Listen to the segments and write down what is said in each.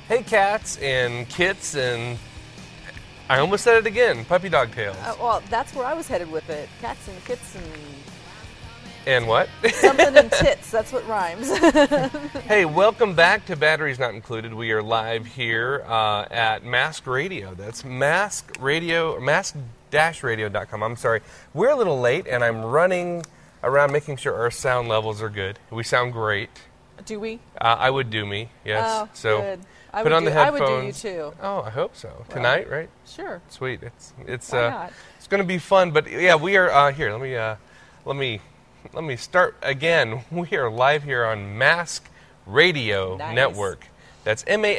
Hey, cats and kits and I almost said it again. Puppy dog tails. Well, that's where I was headed with it. Cats and kits and And what? something and tits. That's what rhymes. Hey, welcome back to Batteries Not Included. We are live here at Mask Radio. That's Mask Radio, mask-radio.com. I'm sorry. We're a little late, and I'm running around making sure our sound levels are good. We sound great. Do we? I would do me, yes. Oh, so good. put on the headphones. I would do you too. Oh, I hope so. Tonight, right? Sure. Sweet. It's Why not? It's going to be fun. But yeah, we are here. Let me start again. We are live here on Mask Radio Network. That's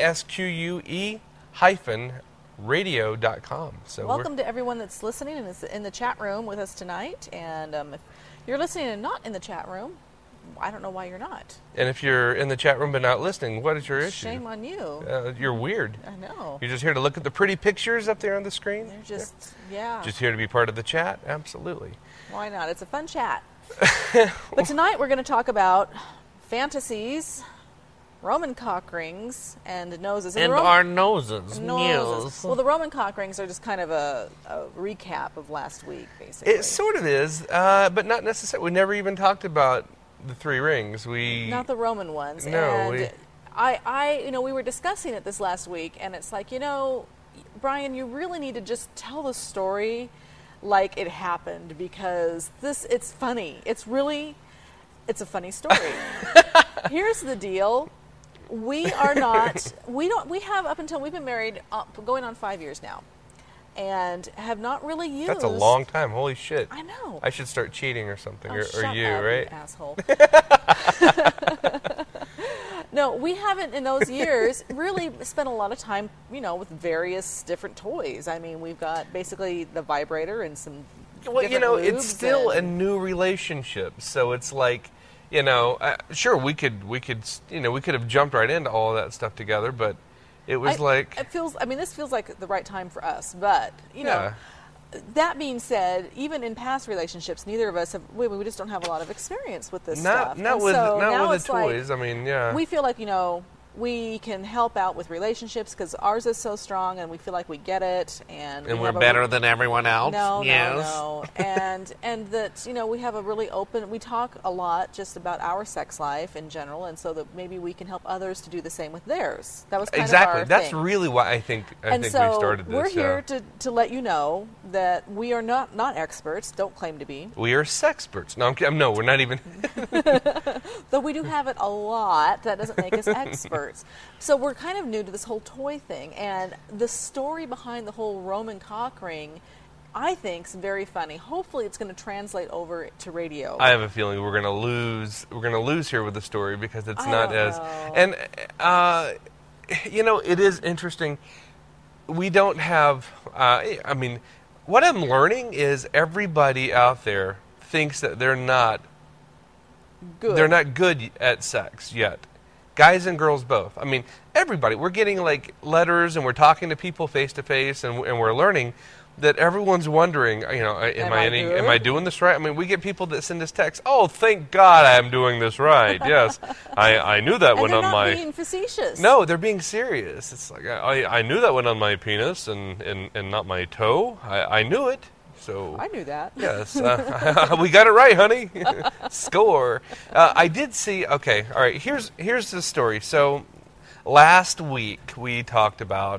MASQUE-radio.com. So welcome to everyone that's listening and is in the chat room with us tonight. And if you're listening and not in the chat room, I don't know why you're not. And if you're in the chat room but not listening, what is your issue? Shame on you. You're weird. I know. You're just here to look at the pretty pictures up there on the screen? They're just, yeah. Just here to be part of the chat? Absolutely. Why not? It's a fun chat. But tonight we're going to talk about fantasies, Roman cock rings, and noses. And our noses. Noses. Well, the Roman cock rings are just kind of a recap of last week, basically. It sort of is, but not necessarily. We never even talked about the three rings. Not the Roman ones. No. And we were discussing it this last week, and it's like, Brian, you really need to just tell the story like it happened, because it's funny. It's a funny story. Here's the deal. We have up until we've been married going on 5 years now, and have not really used. That's a long time. Holy shit. I know. I should start cheating or something, or shut you, up, right? You asshole. No, we haven't in those years really spent a lot of time, with various different toys. I mean, we've got basically the vibrator and some. Well, lubes it's still a new relationship, so it's like, sure, we could have jumped right into all of that stuff together, but it was this feels like the right time for us, but yeah. That being said, even in past relationships, neither of us we just don't have a lot of experience with this stuff. Not with the toys. I mean, yeah. We feel like, we can help out with relationships because ours is so strong, and we feel like we get it, and we're better than everyone else. No, yes. no, and that we have a really open. We talk a lot just about our sex life in general, and so that maybe we can help others to do the same with theirs. That was kind exactly. of our That's thing. really why I think we started this. We're here to let you know that we are not experts. Don't claim to be. We are sexperts. No, no, we're not even. Though we do have it a lot, that doesn't make us experts. So we're kind of new to this whole toy thing, and the story behind the whole Roman cock ring, I think, is very funny. Hopefully, it's going to translate over to radio. I have a feeling we're going to lose. We're going to lose here with the story because it's not as. Know. And it is interesting. We don't have. What I'm learning is everybody out there thinks that they're not good. They're not good at sex yet. Guys and girls both. I mean, everybody. We're getting letters, and we're talking to people face to face, and we're learning that everyone's wondering, am I doing this right? I mean, we get people that send us texts. Oh, thank God I'm doing this right. Yes, I knew that went on my. And they're not being facetious. No, they're being serious. It's like I knew that went on my penis and not my toe. I knew it. So I knew that. Yes, we got it right, honey. Score. I did see. Okay, all right. Here's the story. So last week we talked about.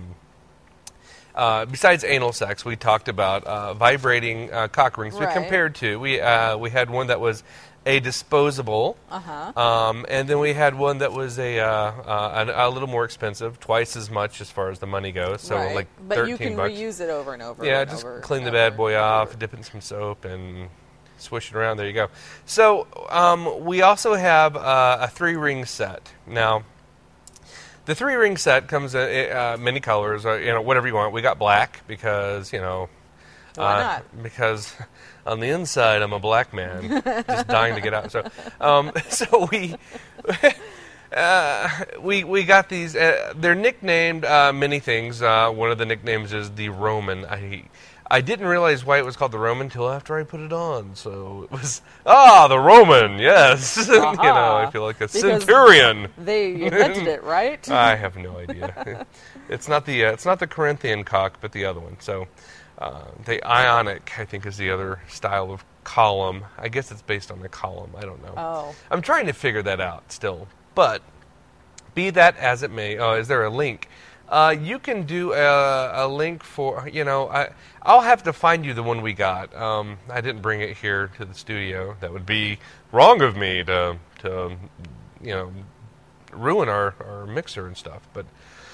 Besides anal sex, we talked about vibrating cock rings. Right. We compared to we had one that was a disposable, and then we had one that was a little more expensive, twice as much as far as the money goes. So like $13. But you can reuse it over and over. Yeah, and just over clean the bad boy off, dip it in some soap, and swish it around. There you go. So we also have a 3-ring set now. The 3-ring set comes in many colors, whatever you want. We got black because, Why not? Because on the inside I'm a black man, just dying to get out. So, we got these. They're nicknamed many things. One of the nicknames is the Roman. I didn't realize why it was called the Roman until after I put it on. So it was, the Roman, yes. I feel like a centurion. They invented it, right? I have no idea. It's not the Corinthian cock, but the other one. So the Ionic, I think, is the other style of column. I guess it's based on the column. I don't know. Oh. I'm trying to figure that out still. But be that as it may, is there a link? You can do a link for, I'll have to find you the one we got. I didn't bring it here to the studio. That would be wrong of me to ruin our mixer and stuff. But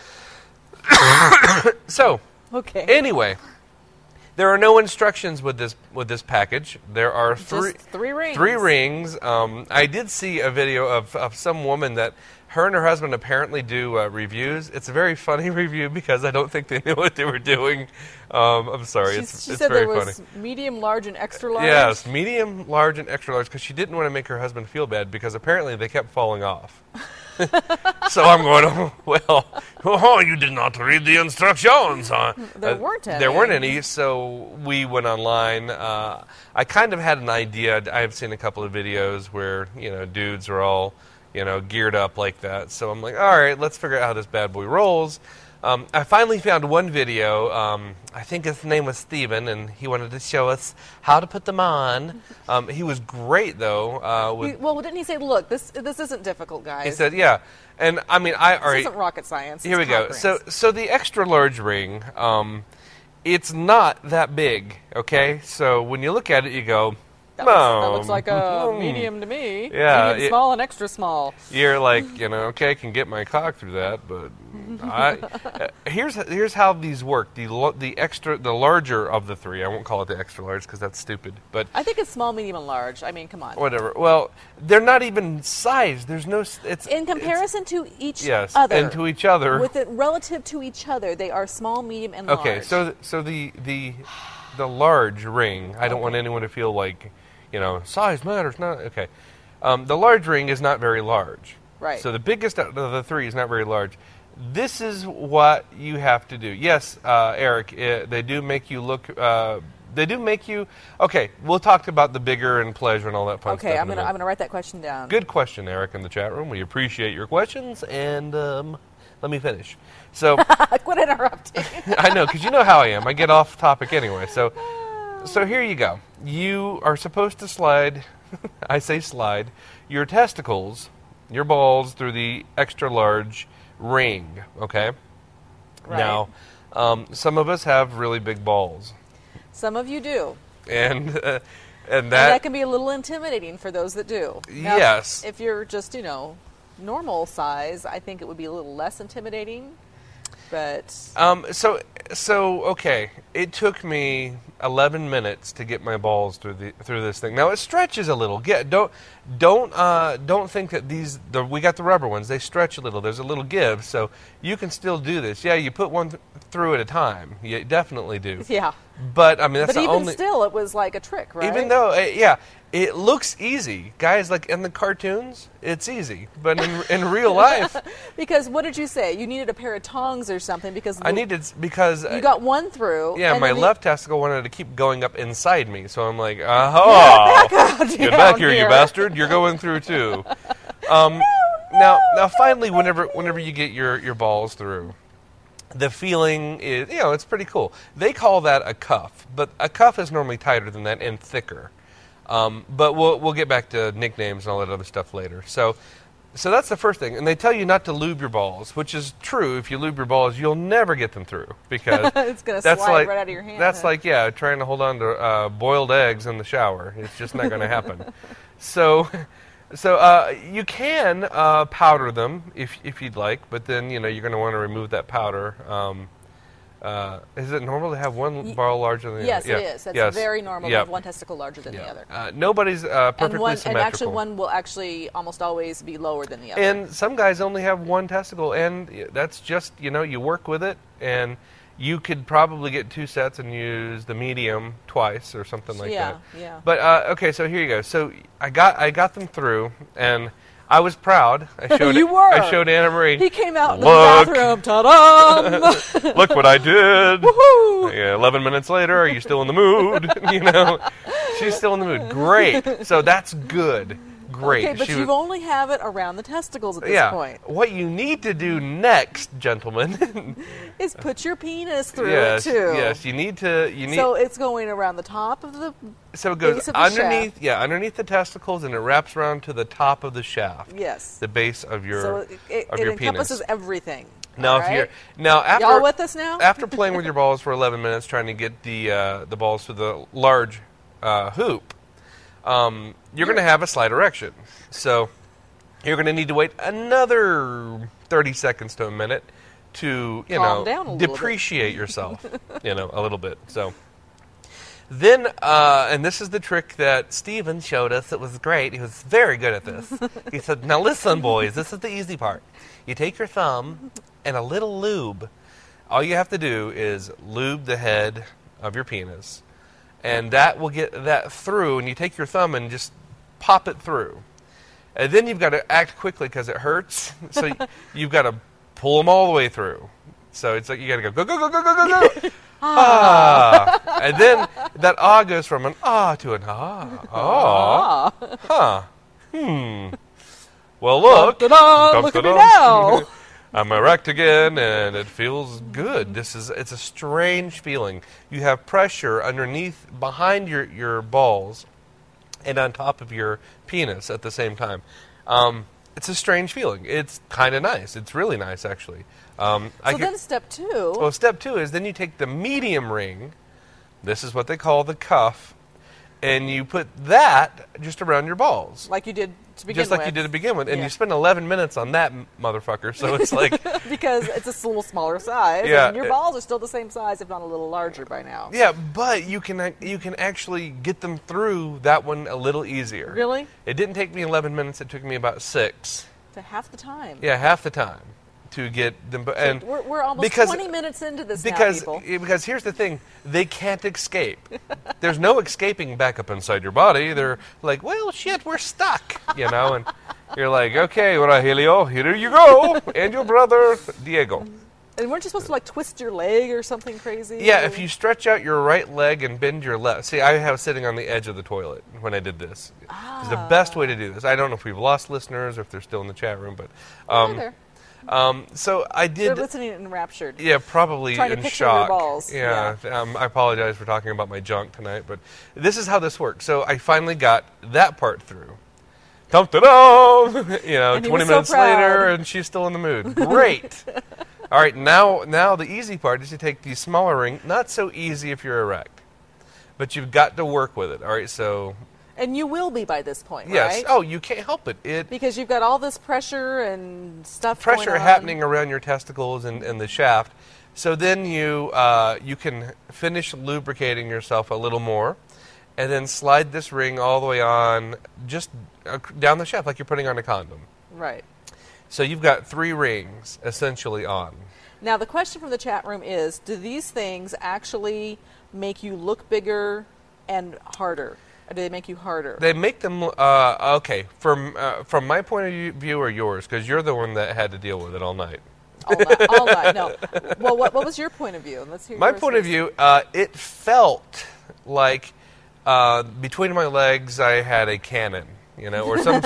so, okay. Anyway, there are no instructions with this package. There are Just 3 rings. 3 rings. I did see a video of some woman that her and her husband apparently do reviews. It's a very funny review because I don't think they knew what they were doing. I'm sorry. She it's said very there was funny. medium, large, and extra large. Yes, medium, large, and extra large because she didn't want to make her husband feel bad because apparently they kept falling off. So I'm going, you did not read the instructions. There weren't any. There weren't any, so we went online. I kind of had an idea. I have seen a couple of videos where, dudes are all, geared up like that. So I'm like, all right, let's figure out how this bad boy rolls. I finally found one video. I think his name was Steven, and he wanted to show us how to put them on. He was great, though. Didn't he say, look, this isn't difficult, guys? He said, yeah. And, I mean, this isn't rocket science. Here we go. So the extra large ring, it's not that big, okay? So when you look at it, you go, that looks like a medium to me. Yeah. Medium, small, and extra small. You're like, okay, I can get my cock through that, but here's how these work. The larger of the 3. I won't call it the extra large because that's stupid. But I think it's small, medium, and large. I mean, come on. Whatever. Well, they're not even sized. There's no. It's in comparison to each yes, other. and to each other. With it relative to each other, they are small, medium, and large. Okay, so the large ring. I don't want anyone to feel like, size matters. Not okay. The large ring is not very large. Right. So the biggest of the 3 is not very large. This is what you have to do. Yes, Eric, they do make you look. They do make you. Okay, we'll talk about the bigger and pleasure and all that fun stuff. Okay, I'm gonna write that question down. Good question, Eric, in the chat room. We appreciate your questions, and let me finish. So quit interrupting. I know, because you know how I am. I get off topic anyway. So here you go. You are supposed to slide. I say slide your testicles, your balls through the extra large ring. Okay. Right. Now, some of us have really big balls. Some of you do. And that can be a little intimidating for those that do. Now, yes. If you're just, normal size, I think it would be a little less intimidating. But so okay, it took me 11 minutes to get my balls through this thing. Now it stretches a little. Don't think that we got the rubber ones. They stretch a little. There's a little give, so you can still do this. Yeah, you put one through at a time. You definitely do. Yeah. But I mean, that's but the even only. Still, it was like a trick, right? Even though, it looks easy, guys. Like in the cartoons, it's easy, but in real life. Because what did you say? You needed a pair of tongs or something because you got one through. Yeah, my left testicle wanted to keep going up inside me, so I'm like, get back here, you bastard! You're going through too. Now, finally, whenever you get your balls through. The feeling is, it's pretty cool. They call that a cuff, but a cuff is normally tighter than that and thicker. But we'll get back to nicknames and all that other stuff later. So that's the first thing. And they tell you not to lube your balls, which is true. If you lube your balls, you'll never get them through because it's going to slide right out of your hand. That's like trying to hold on to boiled eggs in the shower. It's just not going to happen. So you can powder them if you'd like, but then you're going to want to remove that powder. Is it normal to have one ball larger than the yes, other? Yes, it is. That's very normal to have one testicle larger than the other. Nobody's perfectly symmetrical. And actually, one will actually almost always be lower than the other. And some guys only have one testicle, and that's just you work with it, and you could probably get 2 sets and use the medium twice or something like that. Yeah. But okay, so here you go. So I got them through, and I was proud. I showed You were. I showed Anna Marie. He came out in the Look. bathroom. Ta-da! Look what I did. Woohoo! Yeah, 11 minutes later, are you still in the mood? She's still in the mood. Great. So that's good. Great. Okay, but you only have it around the testicles at this point. What you need to do next, gentlemen, is put your penis through yes, it too. Yes, you need. So it's going around the top of the. So it goes base of the underneath. shaft. Yeah, underneath the testicles, and it wraps around to the top of the shaft. Yes. The base of your So it encompasses everything. Now, right? after y'all with us now? After playing with your balls for 11 minutes, trying to get the balls to the large hoop, you're going to have a slight erection. So you're going to need to wait another 30 seconds to a minute to Calm down a little depreciate yourself, a little bit. So then, and this is the trick that Steven showed us. It was great. He was very good at this. He said, "Now listen, boys. This is the easy part. You take your thumb and a little lube. All you have to do is lube the head of your penis, and that will get that through. And you take your thumb and just pop it through. And then you've got to act quickly because it hurts. So you've got to pull them all the way through. So it's like you got to go, go. Ah. And then that ah goes from an ah to an ah. Ah. Huh. Well, look. Look at me now. I'm erect again, and it feels good. It's a strange feeling. You have pressure underneath, behind your balls, and on top of your penis at the same time. It's a strange feeling. It's kind of nice. It's really nice, actually. Then step two. Well, step two is then you take the medium ring. This is what they call the cuff, and you put that just around your balls. Like you did to begin with. Just like you did to begin with. And you spend 11 minutes on that motherfucker, so it's like... because it's a little smaller size, and your balls are still the same size, if not a little larger by now. Yeah, but you can actually get them through that one a little easier. Really? It didn't take me 11 minutes. It took me about 6. To half the time. Yeah, half the time to get them. And so we're almost 20 minutes into this now, people. Because here's the thing. They can't escape. There's no escaping back up inside your body. They're like, well, shit, we're stuck, and you're like, okay, Rogelio, here you go, and your brother, Diego. And weren't you supposed to, twist your leg or something crazy? Yeah, if you stretch out your right leg and bend your left. See, I was sitting on the edge of the toilet when I did this. It's the best way to do this. I don't know if we've lost listeners or if they're still in the chat room, but... so I did... They're listening enraptured. Yeah, probably trying in to picture shock. Your balls. Yeah. I apologize for talking about my junk tonight, but this is how this works. So I finally got that part through. Dum-da-dum! 20 minutes later, and she's still in the mood. Great! All right, now the easy part is to take the smaller ring. Not so easy if you're erect, but you've got to work with it. All right, so... And you will be by this point, yes. right? Oh, you can't help it. Because you've got all this pressure and stuff pressure going on. happening around your testicles and the shaft. So then you can finish lubricating yourself a little more, and then slide this ring all the way on, just down the shaft like you're putting on a condom. Right. So you've got 3 rings essentially on. Now the question from the chat room is: do these things actually make you look bigger and harder? Or do they make you harder? They make them, okay, from my point of view or yours, because you're the one that had to deal with it all night. All night, no. Well, what was your point of view? Let's hear my yours point of view, it felt like between my legs I had a cannon, or some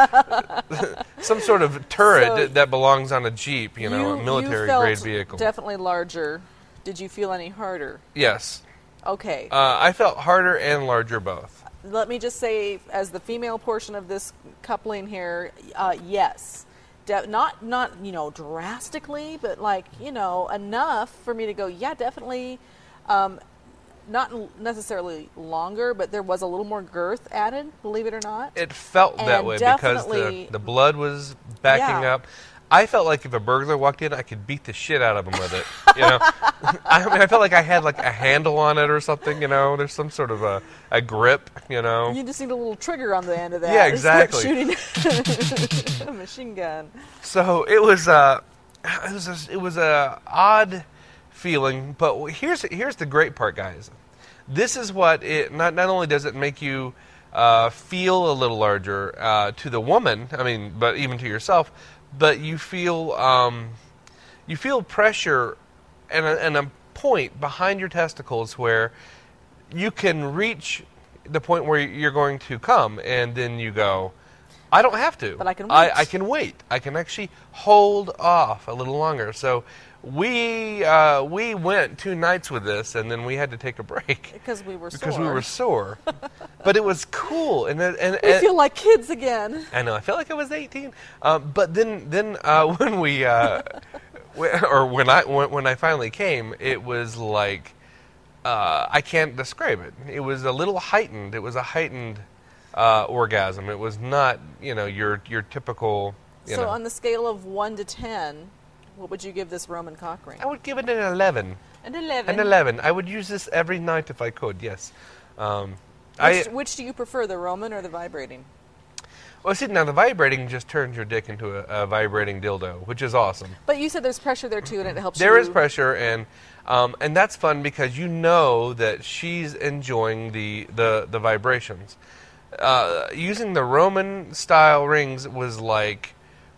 sort of turret that belongs on a Jeep, a military-grade vehicle. Definitely larger. Did you feel any harder? Yes. Okay. I felt harder and larger both. Let me just say, as the female portion of this coupling here, yes. Not drastically, but enough for me to go, yeah, definitely. Not necessarily longer, but there was a little more girth added, believe it or not. It felt that way because the blood was backing up. I felt like if a burglar walked in, I could beat the shit out of him with it. I felt like I had a handle on it or something. There's some sort of a grip. You just need a little trigger on the end of that. Yeah, exactly. Shooting a machine gun. So it was a odd feeling, but here's the great part, guys. This is what it not only does it make you feel a little larger to the woman. I mean, but even to yourself. But you feel pressure and a point behind your testicles where you can reach the point where you're going to come, and then you go, I don't have to. But I can wait. I can wait. I can actually hold off a little longer. So we went 2 nights with this, and then we had to take a break Because we were sore. because we were sore. But it was cool, and We feel like kids again. I know. I felt like I was 18. But then when we when I finally came, it was like I can't describe it. It was a little heightened. It was a heightened orgasm. It was not your typical. So on the scale of 1 to 10, what would you give this Roman cock ring? I would give it an 11. An 11. An 11. I would use this every night if I could. Yes. Which do you prefer, the Roman or the vibrating? Well, see, now the vibrating just turns your dick into a vibrating dildo, which is awesome. But you said there's pressure there too, and it helps. There is pressure, and that's fun because you know that she's enjoying the vibrations. Using the Roman style rings was like,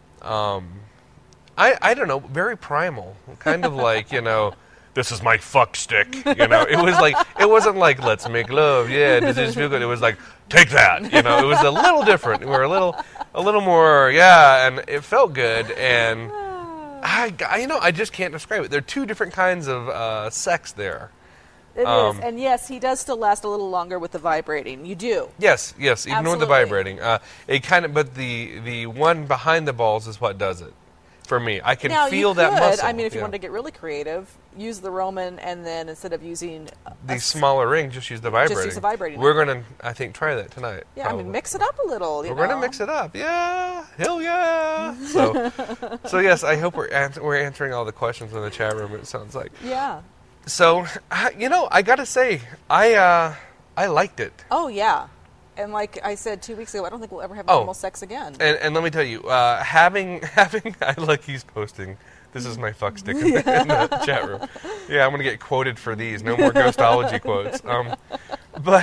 I don't know, very primal, kind of like this is my fuck stick. It wasn't like let's make love. Yeah, does this feel good? It was like take that. It was a little different. We were a little more and it felt good. And I just can't describe it. There are 2 different kinds of sex there. It is, and yes, he does still last a little longer with the vibrating. You do. Yes, even with the Absolutely. vibrating. But the one behind the balls is what does it. For me, I can feel that muscle. I mean, if you wanted to get really creative, use the Roman, and then instead of using the smaller ring, just use the vibrating. Just use the vibrating. We're going to, I think, try that tonight. Yeah, probably. I mean, mix it up a little. We're going to mix it up. Yeah, hell yeah. So yes, I hope we're answering all the questions in the chat room. It sounds like. Yeah. So, I got to say, I liked it. Oh yeah. And like I said 2 weeks ago, I don't think we'll ever have normal sex again. And let me tell you, having, I like he's posting. This is my fuck stick in the chat room. Yeah, I'm gonna get quoted for these. No more ghostology quotes. But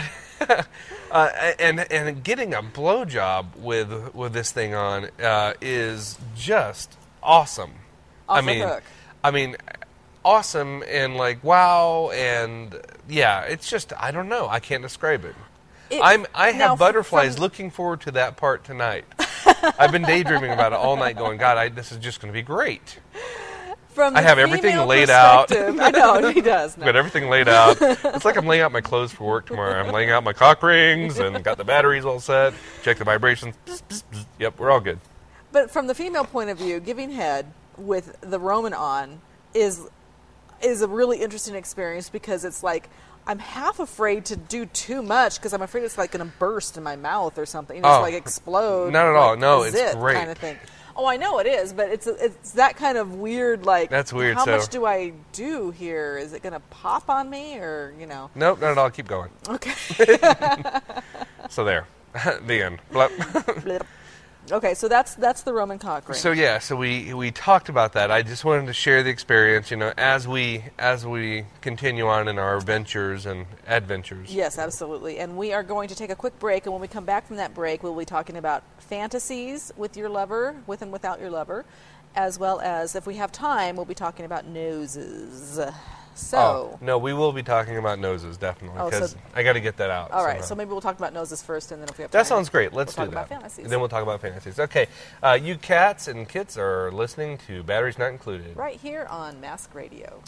and getting a blowjob with this thing on is just awesome. Off the hook. I mean, awesome and like wow and yeah, it's just I don't know. I can't describe it. I have butterflies looking forward to that part tonight. I've been daydreaming about it all night going, God, this is just going to be great. I have everything laid out. I know, he does. I've got everything laid out. It's like I'm laying out my clothes for work tomorrow. I'm laying out my cock rings and got the batteries all set. Check the vibrations. Bzz, bzz, bzz. Yep, we're all good. But from the female point of view, giving head with the Roman on is a really interesting experience because it's like, I'm half afraid to do too much because I'm afraid it's like going to burst in my mouth or something. Just like explode. Not at all. No, it's great. Kind of thing. Oh, I know it is, but it's that kind of weird. Like that's weird. How much do I do here? Is it going to pop on me or Nope, not at all. Keep going. Okay. So there, the end. Blep. Okay, so that's the Roman cock ring. So yeah, so we talked about that. I just wanted to share the experience, as we continue on in our ventures and adventures. Yes, absolutely. And we are going to take a quick break, and when we come back from that break, we'll be talking about fantasies with your lover, with and without your lover, as well as, if we have time, we'll be talking about noses. So no, we will be talking about noses, definitely, because I got to get that out. All right, so maybe we'll talk about noses first, and then if we have time, that sounds great. Let's do that. Talk about fantasies. And then we'll talk about fantasies. Okay, you cats and kits are listening to Batteries Not Included. Right here on Mask Radio.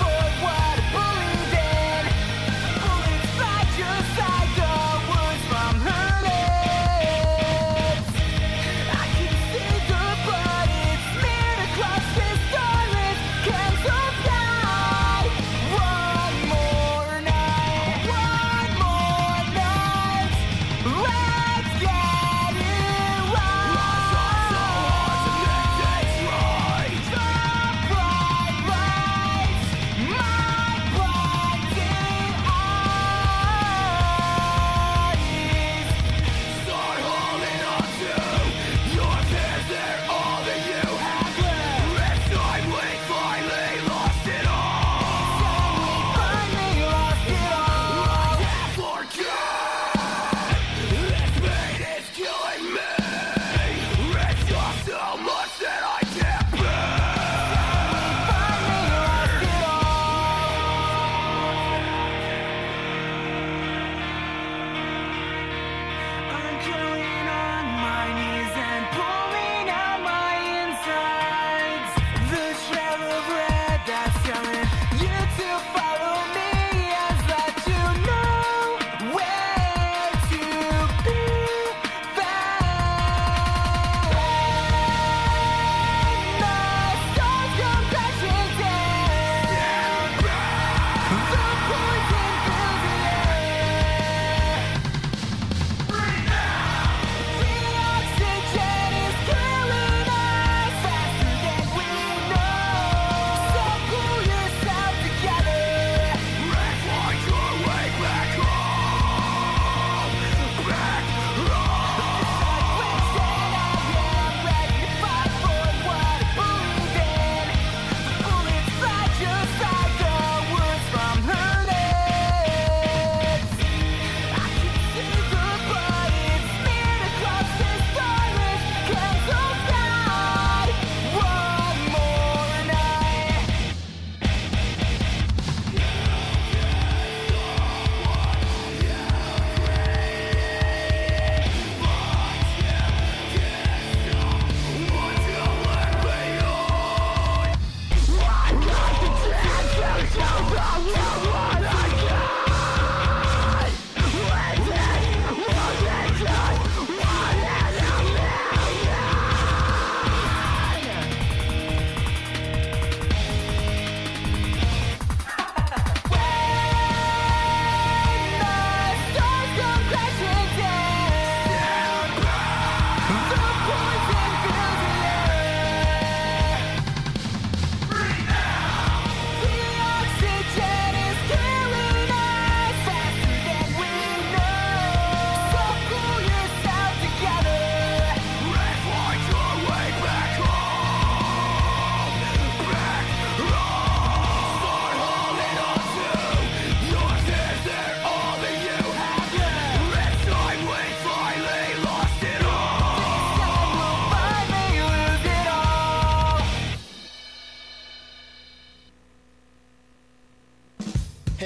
Bullets fly just like the words from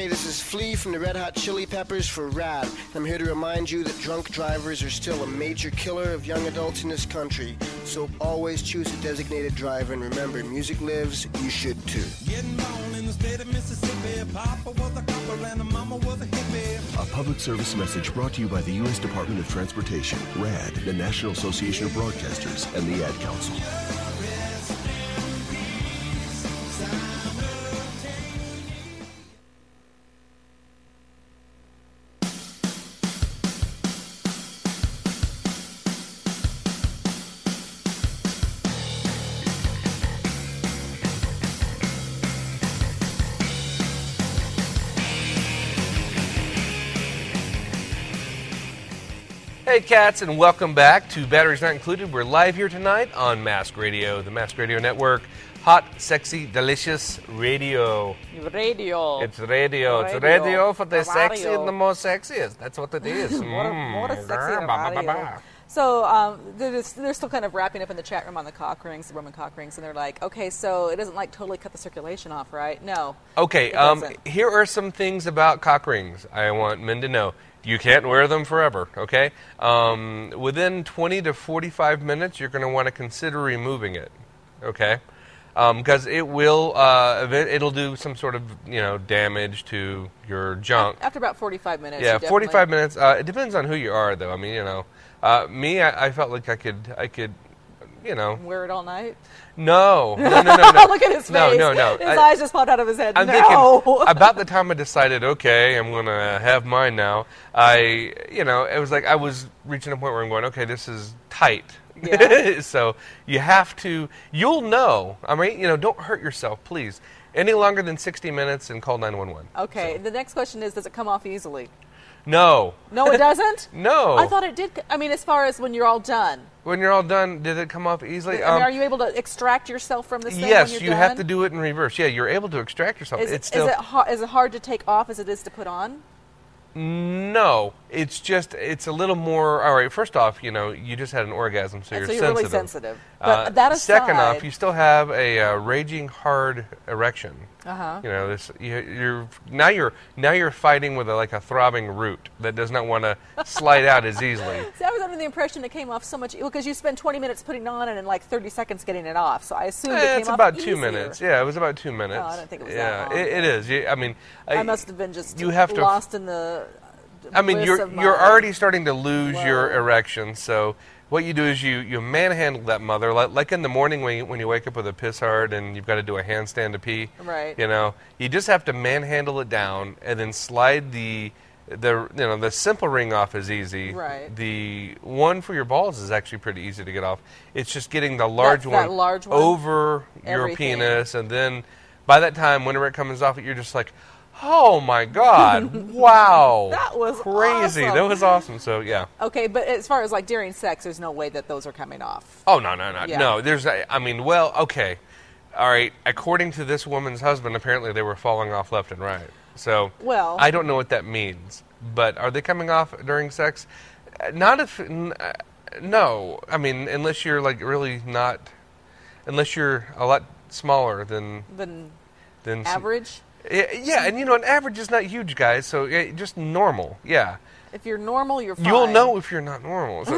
Hey, this is Flea from the Red Hot Chili Peppers for RAD. I'm here to remind you that drunk drivers are still a major killer of young adults in this country. So always choose a designated driver, and remember, music lives, you should too. Getting born in the state of Mississippi, Papa was a copper and Mama was a hippie. A public service message brought to you by the U.S. Department of Transportation, RAD, the National Association of Broadcasters, and the Ad Council. Hey cats, and welcome back to Batteries Not Included. We're live here tonight on Mask Radio, the Mask Radio Network. Hot, sexy, delicious radio. Radio. It's radio. It's radio for the sexy and the most sexiest. That's what it is. What a sexy radio. So they're still kind of wrapping up in the chat room on the cock rings, the Roman cock rings, and they're like, okay, so it doesn't like totally cut the circulation off, right? No. Okay, here are some things about cock rings I want men to know. You can't wear them forever, okay? Within 20 to 45 minutes, you're going to want to consider removing it, okay? Because it will, it'll do some sort of, damage to your junk. After about 45 minutes. Yeah, 45 minutes. It depends on who you are, though. I mean, me, I felt like I could, wear it all night? No. Look at his face. No. His eyes just popped out of his head. I'm thinking, about the time I decided, okay, I'm going to have mine now, it was like I was reaching a point where I'm going, okay, this is tight. Yeah. So you'll know. I mean, don't hurt yourself, please. Any longer than 60 minutes and call 911. Okay, So. The next question is, does it come off easily? No. No, it doesn't? No. I thought it did. I mean, as far as when you're all done. When you're all done, did it come off easily? Are you able to extract yourself from this thing yes, when you you're have done? to do it in reverse. Yeah, you're able to extract yourself. Is it's still, it hard to take off as it is to put on? No, it's a little more. All right, first off, you just had an orgasm, so you're sensitive. Really sensitive. But that aside, second off, you still have a raging hard erection. You're fighting with a throbbing root that does not want to slide out as easily. See, I was under the impression it came off so much because you spend 20 minutes putting it on and in 30 seconds getting it off. So I assumed it came off it's about easier. 2 minutes. Yeah, it was about 2 minutes. Oh, I don't think it was that long. It is. I must have been just lost in the. You're already starting to lose your erection, so what you do is you manhandle that mother, like in the morning when you wake up with a piss hard and you've got to do a handstand to pee. Right. You just have to manhandle it down and then slide the simple ring off is easy. Right. The one for your balls is actually pretty easy to get off. It's just getting the large one over your penis, and then by that time, whenever it comes off, you're just like, oh my God! Wow, that was crazy. Awesome. That was awesome. So yeah. Okay, but as far as during sex, there's no way that those are coming off. Oh no. Yeah. No. There's. Okay. All right. According to this woman's husband, apparently they were falling off left and right. So I don't know what that means. But are they coming off during sex? Not if. No. I mean, unless you're really not. Unless you're a lot smaller than average. Yeah, and an average is not huge, guys. So just normal. Yeah. If you're normal, you're fine. You'll know if you're not normal. So,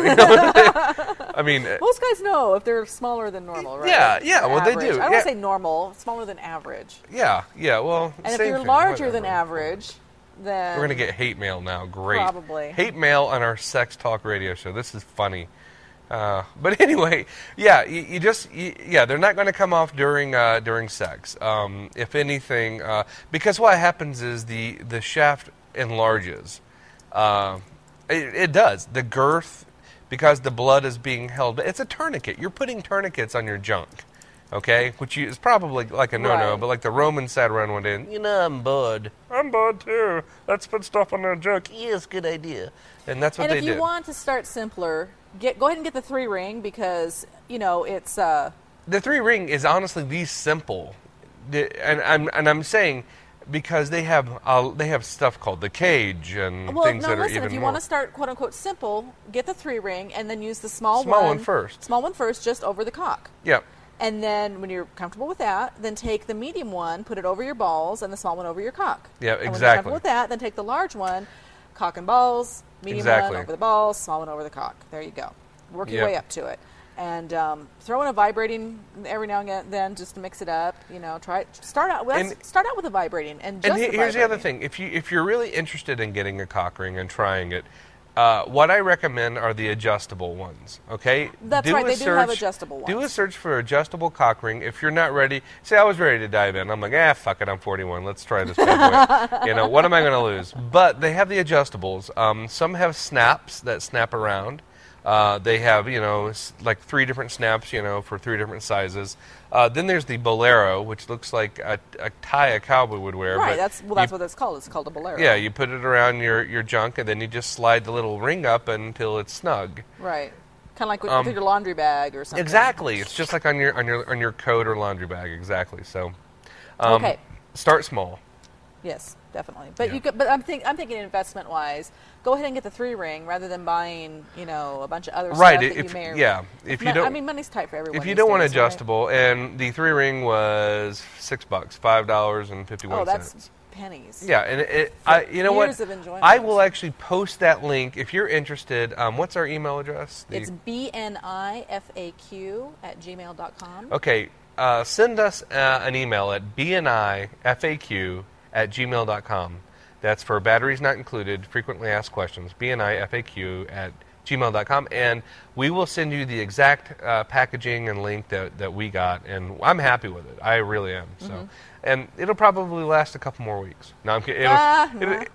I mean, most guys know if they're smaller than normal, right? Yeah. Well, average. they do. I don't want to say normal, smaller than average. Yeah. Well, and same if you're thing, larger whatever. than average, then we're gonna get hate mail now. Great. Probably hate mail on our sex talk radio show. This is funny. But anyway, yeah, they're not going to come off during sex. If anything, because what happens is the shaft enlarges. It does. The girth, because the blood is being held. It's a tourniquet. You're putting tourniquets on your junk, okay? Which is probably like a no-no, Right. but like the Romans sat around one day and, I'm bored. I'm bored too. Let's put stuff on our junk. Yes, good idea. And that's what they did. And if you want to start simpler, go ahead and get the 3-ring because, it's... The 3-ring is honestly the simple. And I'm saying... Because they have stuff called the cage and things that are even more. If you want to start quote unquote simple, get the 3-ring and then use the small one first. Small one first, just over the cock. Yep. And then when you're comfortable with that, then take the medium one, put it over your balls, and the small one over your cock. Yeah, And when you're exactly. comfortable with that, then take the large one, cock and balls, medium Exactly. one over the balls, small one over the cock. There you go. Work your Yep. way up to it. And throw in a vibrating every now and then just to mix it up. Start out with a vibrating and just And the here's the other vibrating. thing: if you're really interested in getting a cock ring and trying it, what I recommend are the adjustable ones. Okay, That's right, they do have adjustable Do a ones. search for adjustable cock ring. If you're not ready, say I was ready to dive in. I'm like, fuck it, I'm 41. Let's try this bad boy. What am I going to lose? But they have the adjustables. Some have snaps that snap around. They have, like 3 different snaps, for 3 different sizes. Then there's the Bolero, which looks like a tie a cowboy would wear. Right, but that's what it's called. It's called a bolero. yeah, you put it around your junk, and then you just slide the little ring up until it's snug. Right. Kind of like with your laundry bag or something. Exactly. It's just like on your coat or laundry bag. Exactly. So, Okay. start small. Yes, definitely. But Yeah. but I'm thinking investment wise, go ahead and get the 3-ring rather than buying a bunch of other Right. stuff that If you may. if you don't, I mean, money's tight for everyone. if you these don't want days, right? adjustable, and the 3-ring was $6, $5.51. Oh, that's pennies. Yeah, and you know what? years of enjoyment. I will actually post that link if you're interested. What's our email address? It's bnifaq@gmail.com. Okay, send us an email at bnifaq@gmail.com. That's for batteries not included, frequently asked questions, bnifaq@gmail.com, and we will send you the exact packaging and link that we got, and I'm happy with it. I really am. So, and it'll probably last a couple more weeks. No, I'm kidding. I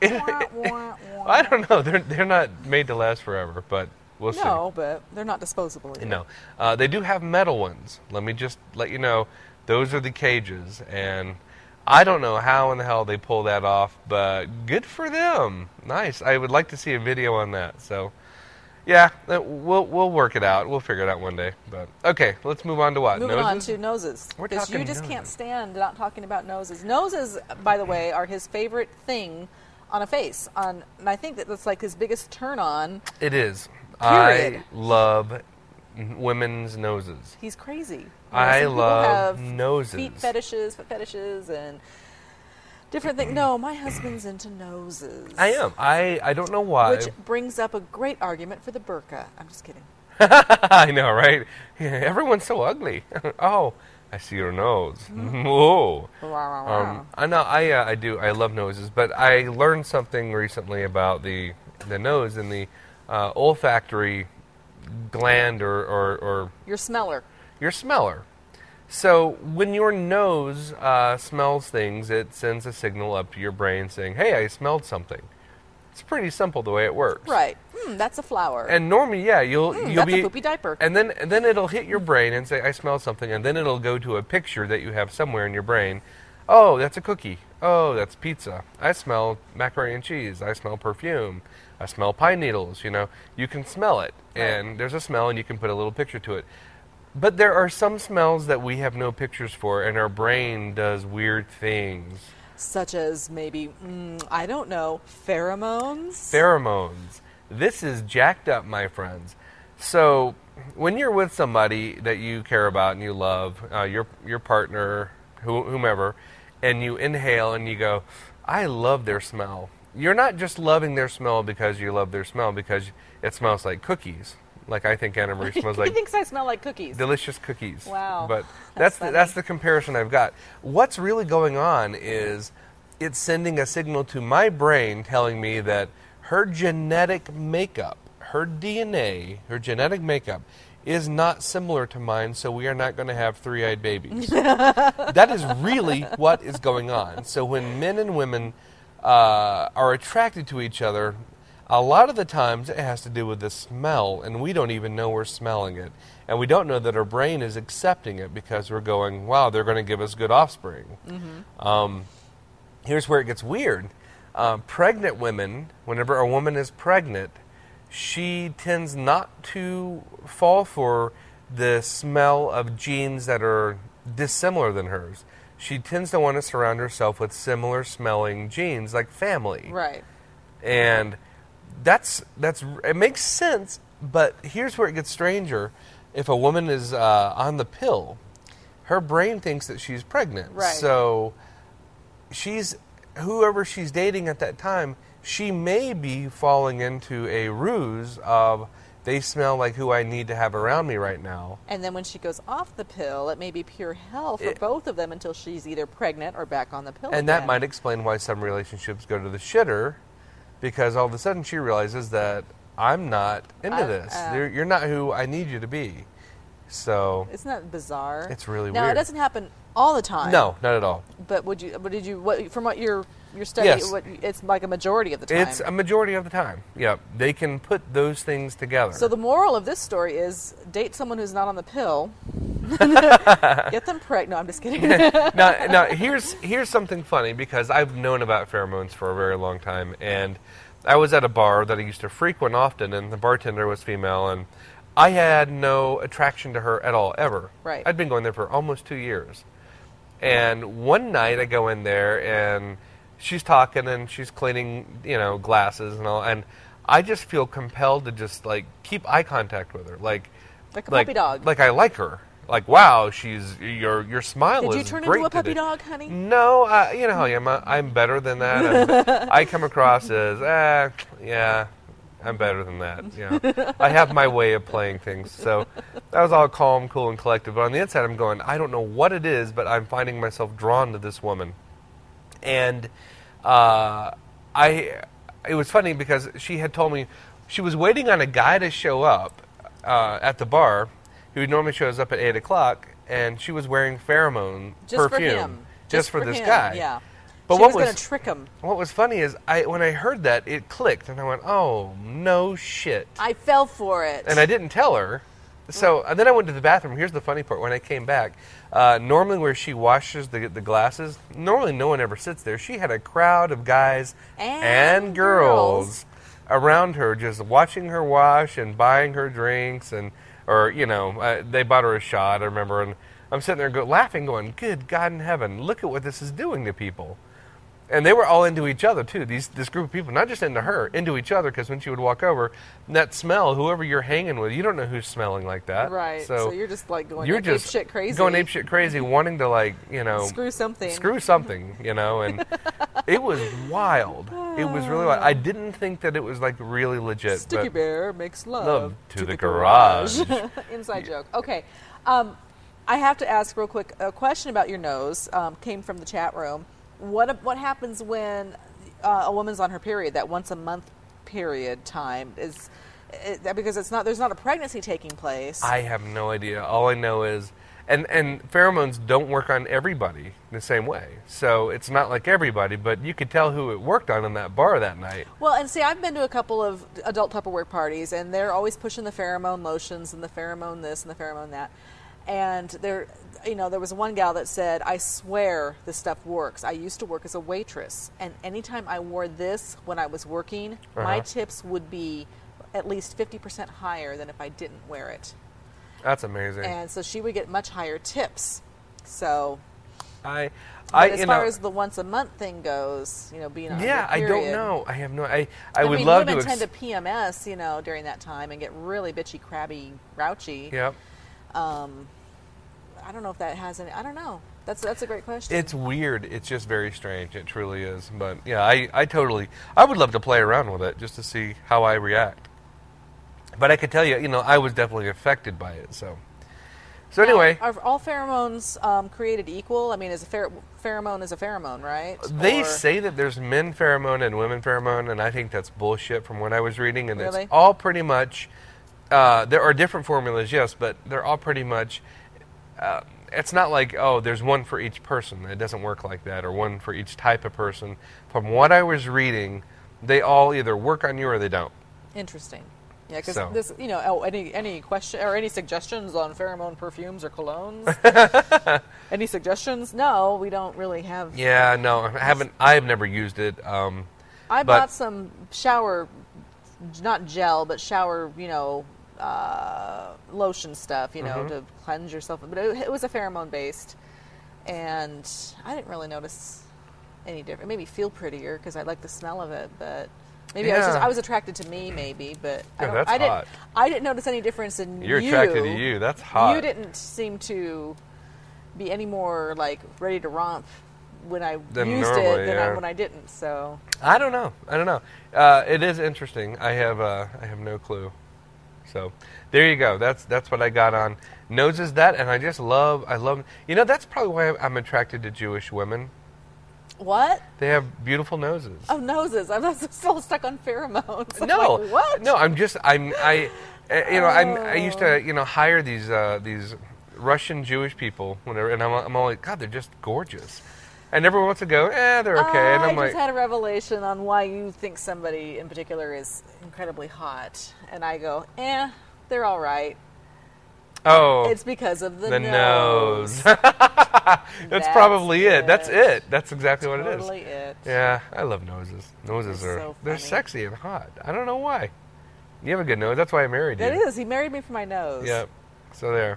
don't know. They're not made to last forever, but we'll see. No, but they're not disposable either. No. They do have metal ones. Let me just let you know. Those are the cages. And I don't know how in the hell they pull that off, but good for them. Nice. I would like to see a video on that. So, yeah, we'll work it out. We'll figure it out one day. But okay, let's move on to what? Moving Noses? on to noses. We're Because talking you just can't noses. stand not talking about noses. Noses, by the way, are his favorite thing on a face. And I think that's like his biggest turn on. It is. Period. I love women's noses. He's crazy. I Some people love have noses. foot fetishes, and different things. No, my husband's into noses. I am. I don't know why. Which brings up a great argument for the burqa. I'm just kidding. I know, right? Yeah, everyone's so ugly. Oh, I see your nose. Whoa. I know. I do. I love noses, but I learned something recently about the nose and the olfactory gland or Your smeller. your smeller. So when your nose smells things, it sends a signal up to your brain saying, "Hey, I smelled something." It's pretty simple the way it works. Right. That's a flower. And normally, yeah, you'll that's be a poopy diaper. and then it'll hit your brain and say, "I smelled something," and then it'll go to a picture that you have somewhere in your brain. Oh, that's a cookie. Oh, that's pizza. I smell macaroni and cheese. I smell perfume. I smell pine needles. You can smell it, and there's a smell, and you can put a little picture to it. But there are some smells that we have no pictures for, and our brain does weird things. Such as maybe, I don't know, pheromones? Pheromones. This is jacked up, my friends. So when you're with somebody that you care about and you love, your partner, whomever, and you inhale and you go, "I love their smell." You're not just loving their smell because you love their smell, because it smells like cookies. Like I think Anna Marie smells He like thinks I smell like cookies. delicious cookies. Wow. But That's that's the comparison I've got. What's really going on is it's sending a signal to my brain telling me that her genetic makeup, her DNA, her genetic makeup is not similar to mine, so we are not going to have three-eyed babies. That is really what is going on. So when men and women are attracted to each other, a lot of the times it has to do with the smell, and we don't even know we're smelling it. And we don't know that our brain is accepting it because we're going, wow, they're going to give us good offspring. Here's where it gets weird. Pregnant women, whenever a woman is pregnant, she tends not to fall for the smell of genes that are dissimilar than hers. She tends to want to surround herself with similar smelling genes, like family. Right. And that's it makes sense, but here's where it gets stranger. If a woman is on the pill, her brain thinks that she's pregnant. Right. So whoever she's dating at that time, she may be falling into a ruse of, they smell like who I need to have around me right now. And then when she goes off the pill, it may be pure hell for both of them until she's either pregnant or back on the pill And again. that might explain why some relationships go to the shitter, because all of a sudden she realizes that I'm not into this. You're not who I need you to be. So Isn't that bizarre? it's really now, weird. it doesn't happen all the time. No, not at all. But from what your study, Yes. it's like a majority of the time. It's a majority of the time. Yeah, they can put those things together. So the moral of this story is date someone who's not on the pill. Get them pregnant. No, I'm just kidding. now here's something funny, because I've known about pheromones for a very long time, and I was at a bar that I used to frequent often, and the bartender was female, and I had no attraction to her at all, ever. Right. I'd been going there for almost 2 years. And one night I go in there, and she's talking, and she's cleaning, glasses and all, and I just feel compelled to just, keep eye contact with her. Like a puppy dog. Like I like her. Like, wow, your smile is Did you turn great into a puppy today. dog, honey? No, you know how I am. I'm better than that. I come across as, yeah, I'm better than that. I have my way of playing things. So that was all calm, cool, and collected. But on the inside, I'm going, I don't know what it is, but I'm finding myself drawn to this woman. And it was funny because she had told me she was waiting on a guy to show up at the bar, who normally shows up at 8 o'clock, and she was wearing pheromone Just perfume. for him. Just for this him, guy. Yeah. But She what was going to trick him. What was funny is when I heard that, it clicked, and I went, oh, no shit. I fell for it. And I didn't tell her. So and then I went to the bathroom. Here's the funny part. When I came back, normally where she washes the glasses, normally no one ever sits there. She had a crowd of guys and girls around her, just watching her wash and buying her drinks, or they bought her a shot, I remember, and I'm sitting there laughing, going, good God in heaven, look at what this is doing to people. And they were all into each other, too. This group of people, not just into her, into each other, because when she would walk over, that smell, whoever you're hanging with, you don't know who's smelling like that. Right. So you're just going ape shit crazy. Going ape shit crazy, wanting to screw something. And it was wild. It was really wild. I didn't think that it was really legit. Sticky but Bear makes love to the garage. Inside joke. Okay. I have to ask real quick a question about your nose. Came from the chat room. What happens when a woman's on her period? That once a month period time is because there's not a pregnancy taking place. I have no idea. All I know is, and pheromones don't work on everybody the same way. So it's not like everybody, but you could tell who it worked on in that bar that night. Well, and see, I've been to a couple of adult Tupperware parties, and they're always pushing the pheromone lotions and the pheromone this and the pheromone that. And there was one gal that said, I swear this stuff works. I used to work as a waitress, and anytime I wore this when I was working, my tips would be at least 50% higher than if I didn't wear it. That's amazing. And so she would get much higher tips. So, as far as the once a month thing goes, being on your period, I don't know. I have no. I would mean, love women to. tend to PMS, during that time and get really bitchy, crabby, grouchy. Yep. I don't know if that has any. I don't know. That's a great question. It's weird. It's just very strange. It truly is. But yeah, I would love to play around with it just to see how I react. But I could tell you, I was definitely affected by it. So anyway, are all pheromones created equal? I mean, pheromone is a pheromone, right? They say that there's men pheromone and women pheromone, and I think that's bullshit from what I was reading. And Really? It's all pretty much. There are different formulas, yes, but they're all pretty much. It's not like, there's one for each person. It doesn't work like that, or one for each type of person. From what I was reading, they all either work on you or they don't. Interesting. Yeah, because So. this, any question or any suggestions on pheromone perfumes or colognes? Any suggestions? No, we don't really have. Yeah, no, I haven't. I have never used it. I bought some shower, not gel, but shower, lotion stuff, to cleanse yourself. But it was a pheromone based, and I didn't really notice any different. Maybe feel prettier because I like the smell of it, but maybe I was attracted to me, maybe. But I I didn't notice any difference in You're you. attracted to you. That's hot. You didn't seem to be any more like ready to romp when I Than used normally, it than yeah. when I didn't. So I don't know. It is interesting. I have no clue. So there you go. That's what I got on noses. That, and I love. You know, that's probably why I'm attracted to Jewish women. what? They have beautiful noses. Oh, noses! I'm still stuck on pheromones. I'm No, like, what? No, I used to hire these Russian Jewish people whenever, and I'm all like, God, they're just gorgeous. And everyone wants to go, they're okay. And I'm I like, just had a revelation on why you think somebody in particular is incredibly hot, and I go, they're all right. oh, It's because of the nose. nose. That's probably it. That's it. That's exactly what it is. Totally it. Yeah, I love noses. Noses They're are so they're funny. sexy and hot. I don't know why. You have a good nose. That's why I married you. That is. He married me for my nose. Yep. So there.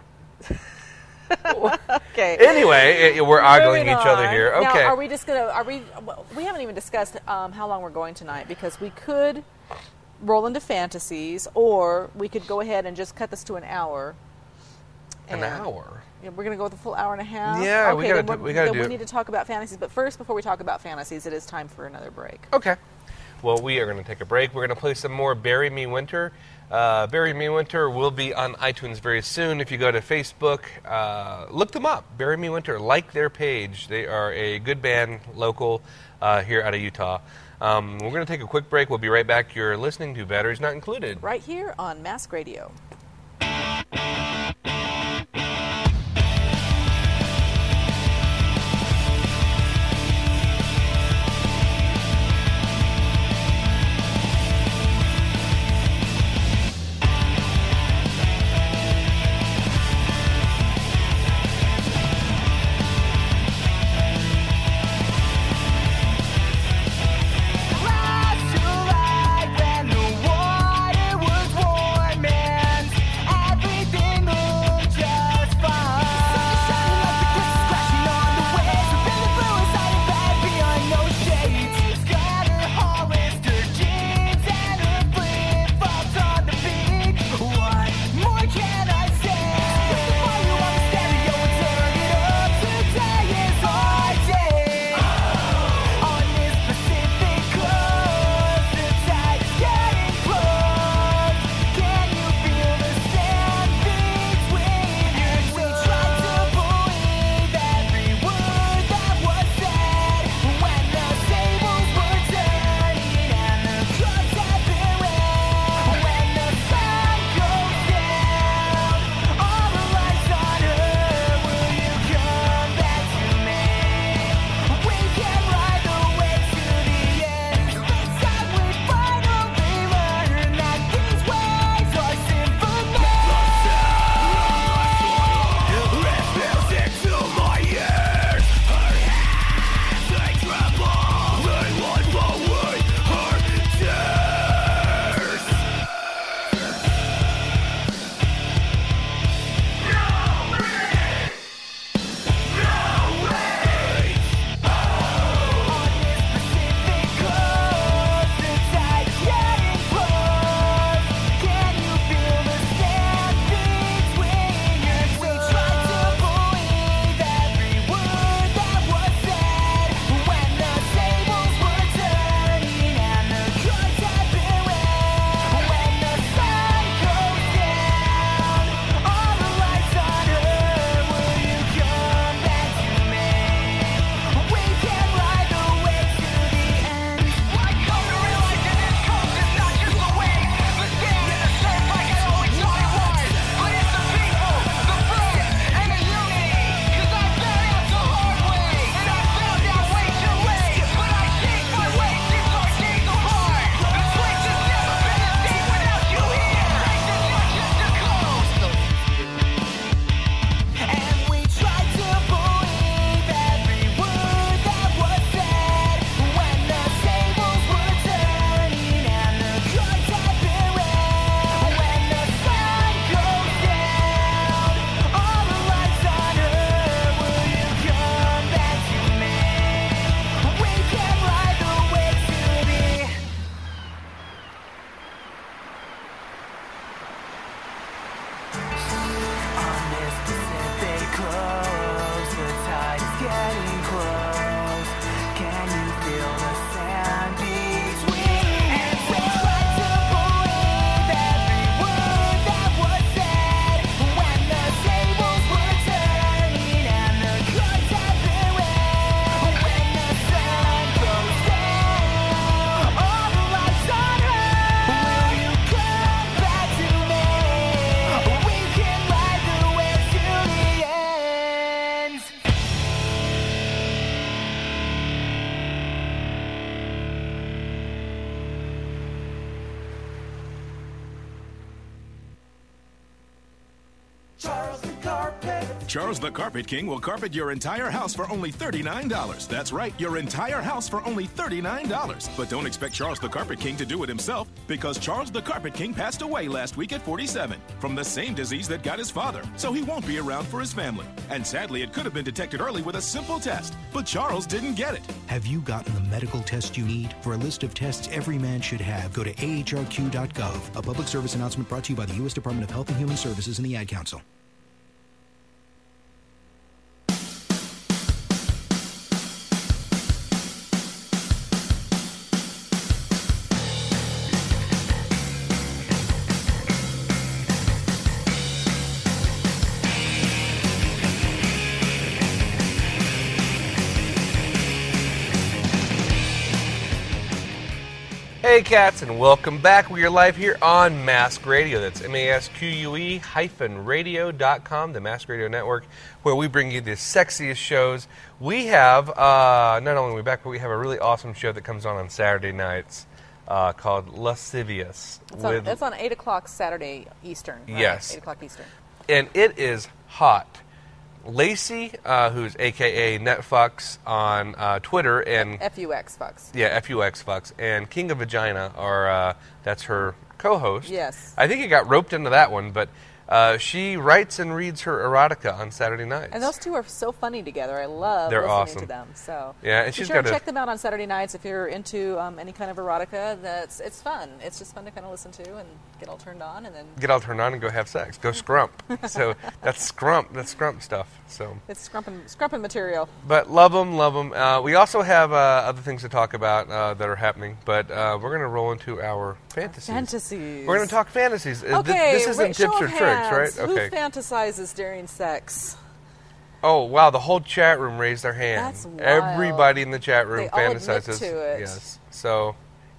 Okay. Anyway, we're ogling Moving each other on. here. Okay. Now, are we just gonna? We haven't even discussed how long we're going tonight, because we could roll into fantasies, or we could go ahead and just cut this to an hour. An And- hour. Yeah, we're gonna go with a full hour and a half. Yeah, okay, we gotta then do- we gotta then do we it. need to talk about fantasies, but first, before we talk about fantasies, it is time for another break. Okay. Well, we are going to take a break. We're going to play some more Bury Me Winter. Bury Me Winter will be on iTunes very soon. If you go to Facebook, look them up. Bury Me Winter. Like their page. They are a good band, local, here out of Utah. We're going to take a quick break. We'll be right back. You're listening to Batteries Not Included. Right here on Mask Radio. Last July when the water was warm and Charles the Carpet King will carpet your entire house for only $39. That's right, your entire house for only $39. But don't expect Charles the Carpet King to do it himself, because Charles the Carpet King passed away last week at 47 from the same disease that got his father, so he won't be around for his family. And sadly, it could have been detected early with a simple test, but Charles didn't get it. Have you gotten the medical test you need? For a list of tests every man should have, go to ahrq.gov. A public service announcement brought to you by the U.S. Department of Health and Human Services and the Ad Council. Hey cats, and welcome back. We are live here on Mask Radio. That's masque-radio.com, the Mask Radio Network, where we bring you the sexiest shows. We have, not only are we back, but we have a really awesome show that comes on Saturday nights called Lascivious. It's on 8 o'clock Saturday Eastern. Right? Yes. 8 o'clock Eastern. And it is hot. Lacey, who's a.k.a. Netfucks on Twitter, and FUX Fucks. Yeah, FUX Fucks, and King of Vagina are that's her co-host. Yes. I think he got roped into that one, but she writes and reads her erotica on Saturday nights. And those two are so funny together. I love They're listening awesome to them. So yeah, and be she's sure got to check them out on Saturday nights if you're into any kind of erotica. It's fun. It's just fun to kind of listen to and get all turned on, and then get all turned on and go have sex, go scrump. So that's scrump stuff. So it's scrumping material. But love them. We also have other things to talk about that are happening, but we're going to roll into our fantasies. We're going to talk fantasies. Okay, this isn't tips or tricks, right? Okay. Who fantasizes during sex? Oh wow! The whole chat room raised their hand. That's wild. Everybody in the chat room they all fantasizes. admit to it. Yes. So,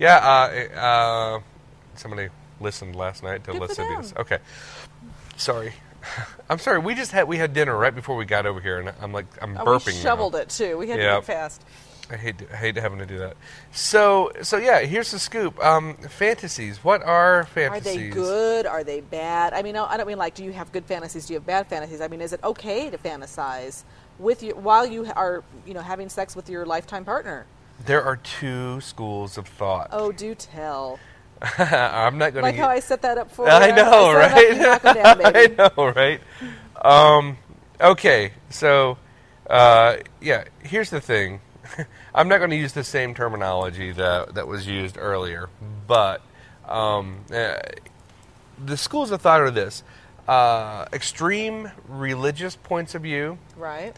yeah. Somebody listened last night to Lascivious. Okay. Sorry. I'm sorry. We had dinner right before we got over here, and I'm burping. We shoveled it too. We had to eat fast. I hate having to do that. So yeah, here's the scoop. Fantasies. What are fantasies? Are they good? Are they bad? I mean, I don't mean like, do you have good fantasies? Do you have bad fantasies? I mean, is it okay to fantasize while you are, having sex with your lifetime partner? There are two schools of thought. Oh, do tell. I'm not going to. Like how I set that up for you. I know, right? Knock it down, baby. I know, right? Okay, so yeah. Here's the thing. I'm not going to use the same terminology that was used earlier, but the schools of thought are this: extreme religious points of view, right?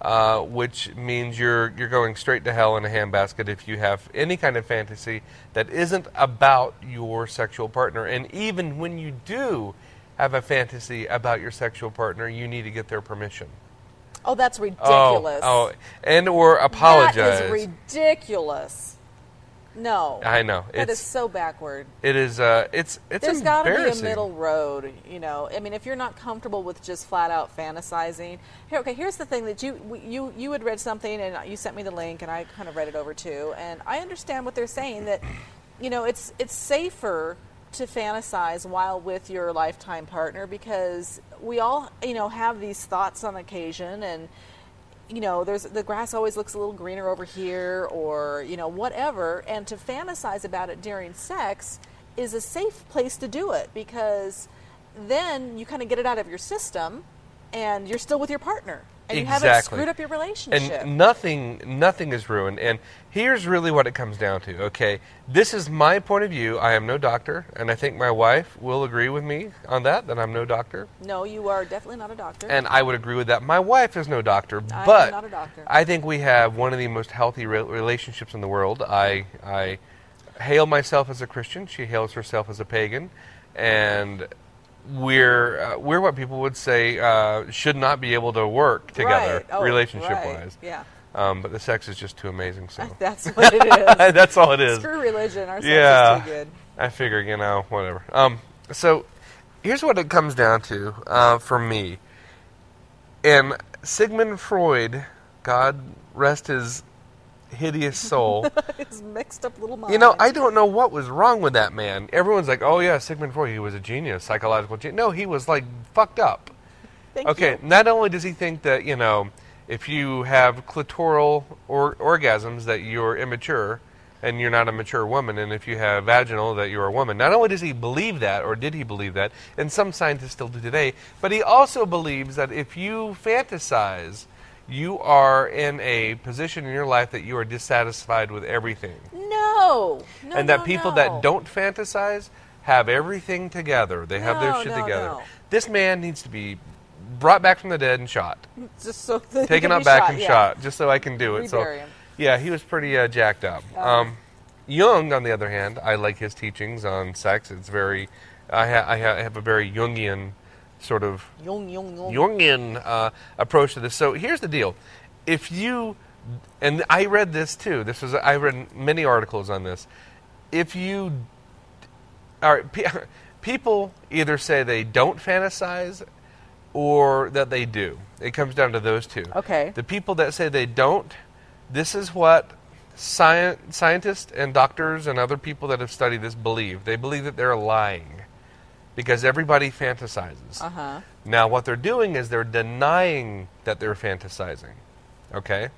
Which means you're going straight to hell in a handbasket if you have any kind of fantasy that isn't about your sexual partner. And even when you do have a fantasy about your sexual partner, you need to get their permission. Oh, that's ridiculous. Or apologize. That is ridiculous. No. I know. That is so backward. It is, it's There's got to be embarrassing. a middle road, I mean, if you're not comfortable with just flat out fantasizing. Here's the thing that you had read something, and you sent me the link, and I kind of read it over too, and I understand what they're saying, that, it's safer to fantasize while with your lifetime partner, because we all, have these thoughts on occasion, and there's the grass always looks a little greener over here, or whatever, and to fantasize about it during sex is a safe place to do it, because then you kind of get it out of your system and you're still with your partner. And exactly. You haven't screwed up your relationship. And nothing is ruined. And here's really what it comes down to, okay? This is my point of view. I am no doctor, and I think my wife will agree with me on that I'm no doctor. No, you are definitely not a doctor. And I would agree with that. My wife is no doctor, I'm but not a doctor. I think we have one of the most healthy relationships in the world. I hail myself as a Christian. She hails herself as a pagan. And we're what people would say should not be able to work together, relationship-wise. Right. Yeah. But the sex is just too amazing. So that's what it is. That's all it is. Screw religion. Our sex is too good. I figure, whatever. So here's what it comes down to for me. And Sigmund Freud, God rest his hideous soul. His mixed up little mind. I don't know what was wrong with that man. Everyone's like, oh yeah, Sigmund Freud, he was a genius, psychological genius. No, he was fucked up. Okay, you. not only does he think that, if you have clitoral orgasms that you're immature and you're not a mature woman, and if you have vaginal that you're a woman. Not only does he believe that, or did he believe that, and some scientists still do today, but he also believes that if you fantasize, you are in a position in your life that you are dissatisfied with everything. No. And that people that don't fantasize have everything together. They have their shit together. No. This man needs to be brought back from the dead and shot. Just so that Taken up back and shot, just so I can do it. Rebury him. Yeah, he was pretty jacked up. Jung, on the other hand, I like his teachings on sex. It's very, I have a very Jungian sort of Jungian approach to this. So here's the deal: if you, and I read this too. I read many articles on this. If you, people either say they don't fantasize or that they do. It comes down to those two. Okay. The people that say they don't, this is what scientists and doctors and other people that have studied this believe. They believe that they're lying because everybody fantasizes. Uh-huh. Now, what they're doing is they're denying that they're fantasizing. Okay?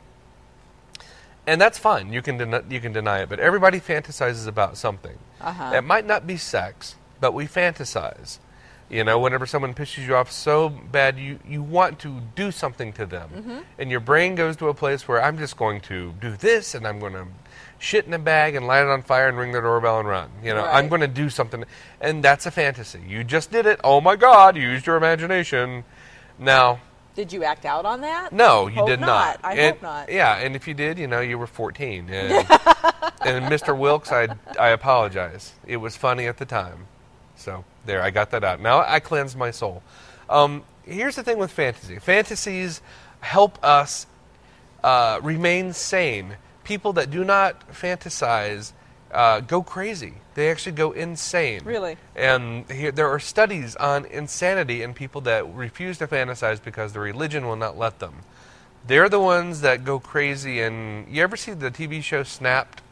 And that's fine. You can deny it, but everybody fantasizes about something. Uh-huh. It might not be sex, but we fantasize. Whenever someone pisses you off so bad, you want to do something to them. And your brain goes to a place where I'm just going to do this, and I'm going to shit in a bag and light it on fire and ring the doorbell and run. Right. I'm going to do something. And that's a fantasy. You just did it. Oh, my God, you used your imagination. Now... Did you act out on that? No, you did not. I hope not. Yeah, and if you did, you were 14. And, and Mr. Wilkes, I apologize. It was funny at the time. So, there, I got that out. Now I cleanse my soul. Here's the thing with fantasy. Fantasies help us remain sane. People that do not fantasize go crazy. They actually go insane. Really? And there are studies on insanity in people that refuse to fantasize because their religion will not let them. They're the ones that go crazy. And you ever see the TV show Snapped?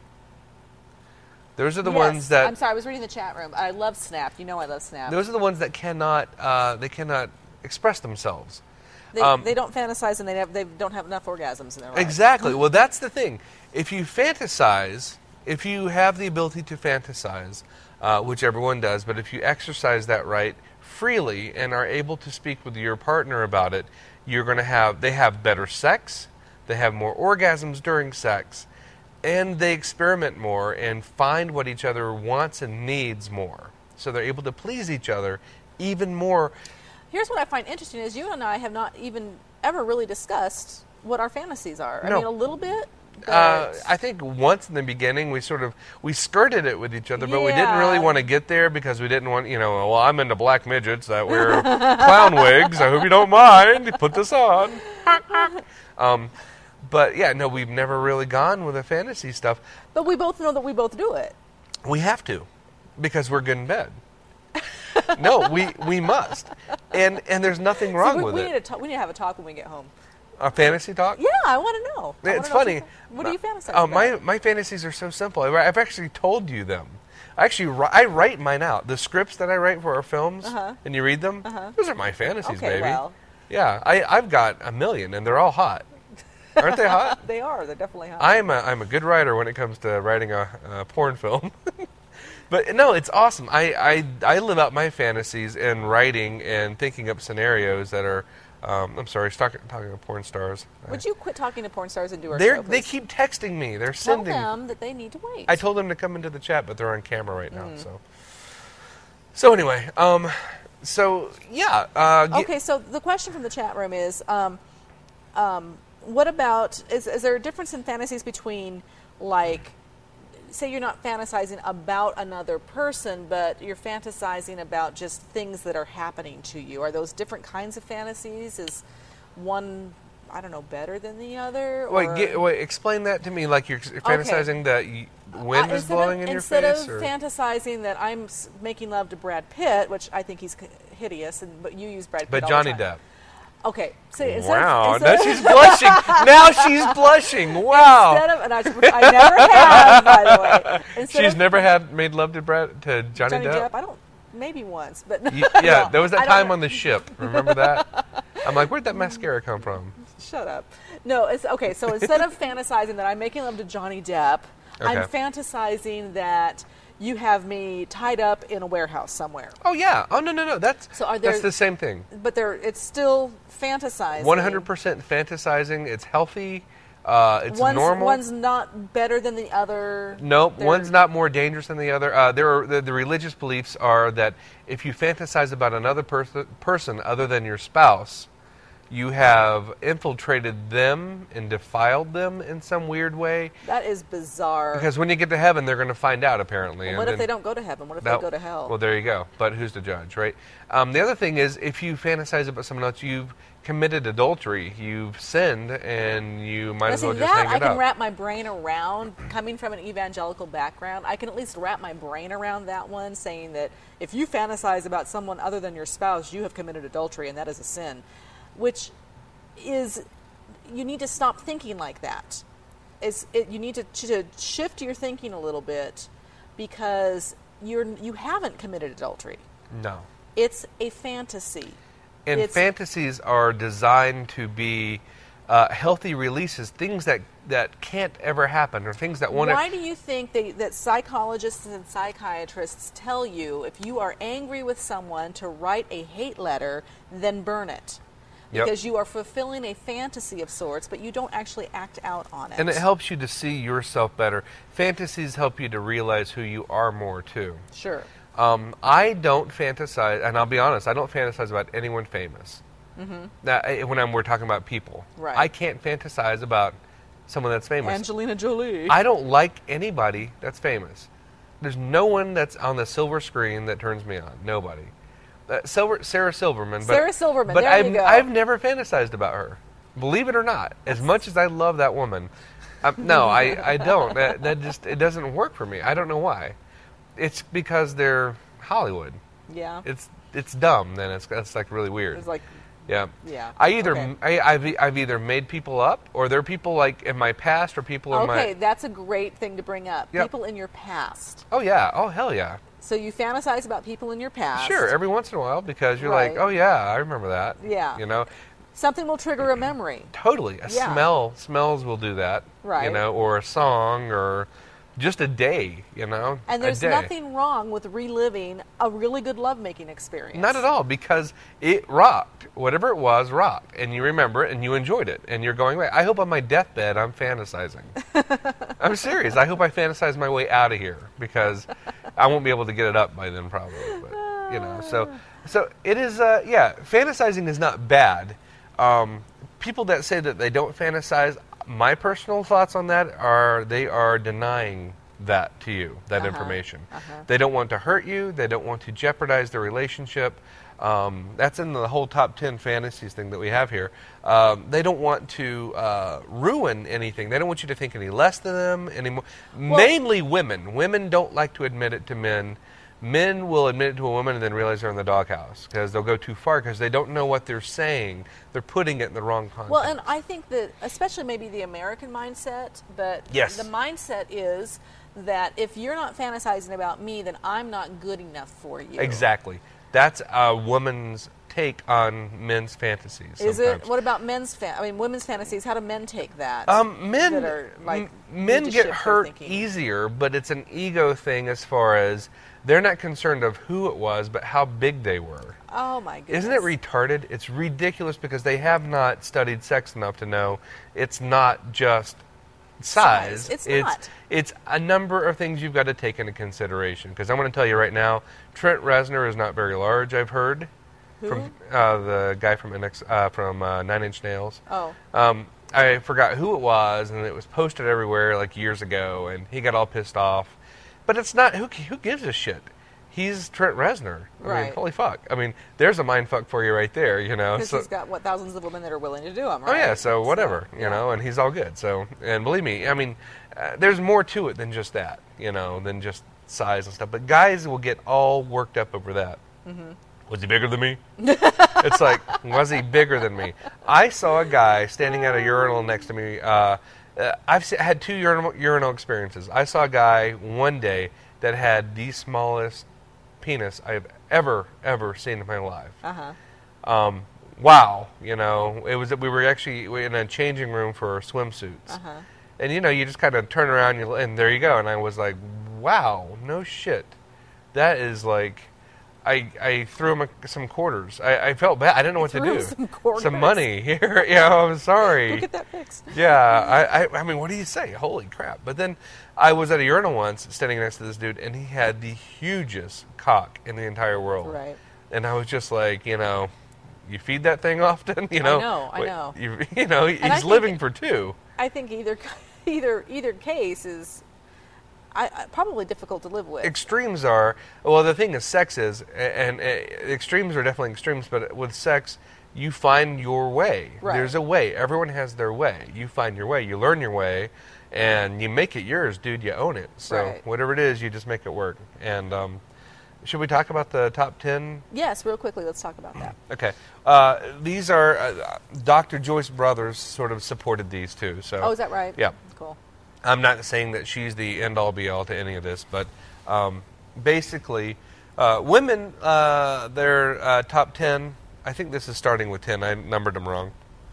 Those are the ones that... I'm sorry, I was reading the chat room. I love Snapped. I love Snapped. Those are the ones that cannot express themselves. They don't fantasize, and they don't have enough orgasms in their life. Exactly. Well, that's the thing. If you fantasize, if you have the ability to fantasize, which everyone does, but if you exercise that right freely and are able to speak with your partner about it, you're going to they have better sex, they have more orgasms during sex, and they experiment more and find what each other wants and needs more. So they're able to please each other even more. Here's what I find interesting is you and I have not even ever really discussed what our fantasies are. No. I mean, a little bit. I think once in the beginning we skirted it with each other, but we didn't really want to get there because we didn't want, well, I'm into black midgets that wear clown wigs. I hope you don't mind. Put this on. But yeah, no, we've never really gone with the fantasy stuff. But we both know that we both do it. We have to, because we're good in bed. No, we must, and there's nothing wrong with it. We need to have a talk when we get home. A fantasy talk? Yeah, I want to know. It's funny. What do you fantasize about? My fantasies are so simple. I've actually told you them. I write mine out. The scripts that I write for our films, and you read them, those are my fantasies, baby. Well. Yeah, I've got a million, and they're all hot. Aren't they hot? They are. They're definitely hot. I'm a good writer when it comes to writing a porn film. But no, it's awesome. I live out my fantasies in writing and thinking up scenarios that are... I'm sorry, talking to porn stars. Would you quit talking to porn stars and do our show, please? They keep texting me. They're Tell sending... them that they need to wait. I told them to come into the chat, but they're on camera right now. So anyway, so yeah. Okay, so the question from the chat room is, what about... Is there a difference in fantasies between, like... Say you're not fantasizing about another person, but you're fantasizing about just things that are happening to you. Are those different kinds of fantasies? Is one, I don't know, better than the other? Wait, explain that to me. Like you're fantasizing that wind is blowing in your face? Instead of fantasizing that I'm making love to Brad Pitt, which I think he's hideous, but you use Brad Pitt but all Johnny the time. Depp. Okay. So wow. Now she's blushing. Now she's blushing. Wow. And I never have, by the way. She's never made love to Johnny Depp? I don't. Maybe once, but yeah, there was that time on the ship. Remember that? I'm like, where'd that mascara come from? Shut up. No, it's okay. So instead of fantasizing that I'm making love to Johnny Depp, I'm Okay. fantasizing that you have me tied up in a warehouse somewhere. Oh yeah. Oh no. That's the same thing. But it's still fantasizing. 100% fantasizing. It's healthy. It's normal. One's not better than the other. Nope, one's not more dangerous than the other. The religious beliefs are that if you fantasize about another person other than your spouse, you have infiltrated them and defiled them in some weird way. That is bizarre. Because when you get to heaven, they're going to find out, apparently. Well, what if they don't go to heaven? What if they go to hell? Well, there you go. But who's to judge, right? The other thing is, if you fantasize about someone else, you've committed adultery. You've sinned, and you might as well just hang it up. I can wrap my brain around. Coming from an evangelical background, I can at least wrap my brain around that one, saying that if you fantasize about someone other than your spouse, you have committed adultery, and that is a sin. Which is, you need to stop thinking like that. You need to shift your thinking a little bit, because you haven't committed adultery. No. It's a fantasy. And fantasies are designed to be healthy releases, things that can't ever happen, or things that want to... Why do you think that psychologists and psychiatrists tell you if you are angry with someone to write a hate letter, then burn it? Because you are fulfilling a fantasy of sorts, but you don't actually act out on it. And it helps you to see yourself better. Fantasies help you to realize who you are more, too. Sure. I don't fantasize, and I'll be honest, I don't fantasize about anyone famous. Mm-hmm. When we're talking about people. Right. I can't fantasize about someone that's famous. Angelina Jolie. I don't like anybody that's famous. There's no one that's on the silver screen that turns me on. Nobody. Sarah Silverman. Sarah Silverman, But there you go. I've never fantasized about her. Believe it or not. As much as I love that woman. No, I don't. That just, it doesn't work for me. I don't know why. It's because they're Hollywood. Yeah. It's dumb, then it's like really weird. It's like... Yeah. Yeah. I've either made people up, or they're people like in my past, or people in my... Okay, that's a great thing to bring up. Yep. People in your past. Oh, yeah. Oh, hell yeah. So you fantasize about people in your past. Sure, every once in a while, because you're Right. like, oh, yeah, I remember that. Yeah. You know? Something will trigger a memory. Totally. Yeah. Smells will do that. Right. You know, or a song, or just a day, you know? And there's a day. nothing wrong with reliving a really good lovemaking experience. Not at all, because it rocked. Whatever it was, rocked. And you remember it, and you enjoyed it. And you're going, wait, I hope on my deathbed I'm fantasizing. I'm serious. I hope I fantasize my way out of here, because I won't be able to get it up by then, probably. But, you know, so it is, fantasizing is not bad. People that say that they don't fantasize, my personal thoughts on that are they are denying that to you, that information. They don't want to hurt you. They don't want to jeopardize the relationship. That's in the whole top 10 fantasies thing that we have here. They don't want to ruin anything. They don't want you to think any less than them anymore. Mainly women. Women don't like to admit it to men. Men will admit it to a woman and then realize they're in the doghouse, because they'll go too far, because they don't know what they're saying. They're putting it in the wrong context. Well, and I think that, especially maybe the American mindset, but Yes. the mindset is that if you're not fantasizing about me, then I'm not good enough for you. Exactly. That's a woman's take on men's fantasies. Is sometimes. it? What about women's fantasies? How do men take that? Men that are, like, men need to get shift their hurt thinking? easier, but it's an ego thing as far as they're not concerned of who it was, but how big they were. Oh my goodness! Isn't it retarded? It's ridiculous, because they have not studied sex enough to know it's not just size. It's not. It's a number of things you've got to take into consideration. Because I'm going to tell you right now, Trent Reznor is not very large, I've heard. Who? From the guy from Nine Inch Nails. Oh. I forgot who it was, and it was posted everywhere like years ago, and he got all pissed off. But it's not, who gives a shit? He's Trent Reznor. I mean, Right. holy fuck. I mean, there's a mind fuck for you right there, you know. Because So, he's got, thousands of women that are willing to do him, oh right? yeah, so whatever, you know, and he's all good. So, and believe me, I mean, there's more to it than just that, you know, than just size and stuff. But guys will get all worked up over that. Mm-hmm. Was he bigger than me? It's like, was he bigger than me? I saw a guy standing at a urinal next to me. Had two urinal experiences. I saw a guy one day that had the smallest penis I've ever seen in my life. wow, you know, it was, we were actually in a changing room for our swimsuits. And, you know, you just kind of turn around and there you go. And I was like, wow, no shit. That is like, I threw him some quarters. I felt bad. I didn't know what to do. Some money here. Yeah, I'm sorry. Go get that fixed. Yeah, I mean, what do you say? Holy crap. But then I was at a urinal once standing next to this dude, and he had the hugest cock in the entire world. Right. And I was just like, you know, you feed that thing often? You know, I know. You know, he's living for two. I think either case is probably difficult to live with. Extremes are, well, the thing is, sex is, and extremes are definitely extremes, but with sex, you find your way. Right. There's a way. Everyone has their way. You find your way. You learn your way, and you make it yours, dude. You own it. So whatever it is, you just make it work. And should we talk about the top 10? Yes, real quickly, let's talk about that. Okay. These are, Dr. Joyce Brothers sort of supported these too. So. Oh, is that right? Yeah. Cool. I'm not saying that she's the end-all, be-all to any of this, but basically, women, their top 10, I think this is starting with 10. I numbered them wrong.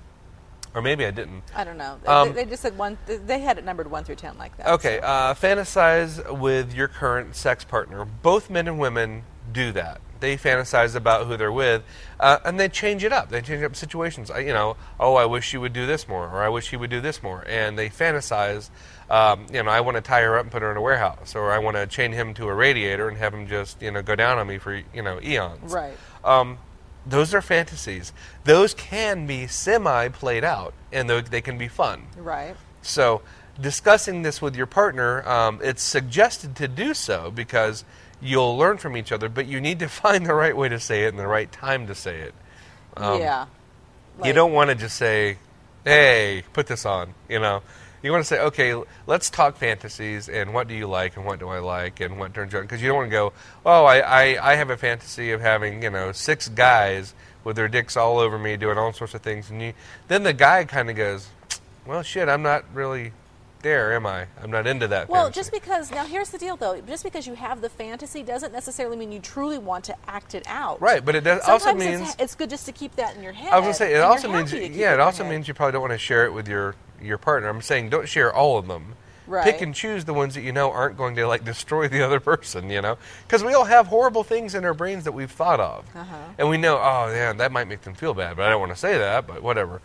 Or maybe I didn't. I don't know. They just said one. They had it numbered 1 through 10 like that. Okay. So. Fantasize with your current sex partner. Both men and women do that. They fantasize about who they're with, and they change it up. They change up situations. You know, oh, I wish you would do this more, or I wish he would do this more. And they fantasize, you know, I want to tie her up and put her in a warehouse, or I want to chain him to a radiator and have him just, you know, go down on me for, you know, eons. Right. Those are fantasies. Those can be semi-played out, and they can be fun. Right. So discussing this with your partner, it's suggested to do so because you'll learn from each other, but you need to find the right way to say it and the right time to say it. Yeah. You don't want to just say, hey, put this on, you know. You want to say, okay, let's talk fantasies, and what do you like, and what do I like, and what turns you on. Because you don't want to go, oh, I have a fantasy of having, you know, 6 guys with their dicks all over me doing all sorts of things. And then the guy kind of goes, well, shit, I'm not really there, am I? I'm not into that Well, fantasy. just because, now here's the deal, though. Just because you have the fantasy doesn't necessarily mean you truly want to act it out. Right, but it also means... it's good just to keep that in your head. I was going to say, it also means, it also means you probably don't want to share it with your partner. I'm saying don't share all of them. Right. Pick and choose the ones that you know aren't going to, like, destroy the other person, you know? Because we all have horrible things in our brains that we've thought of. And we know, oh, yeah, that might make them feel bad, but I don't want to say that, but whatever.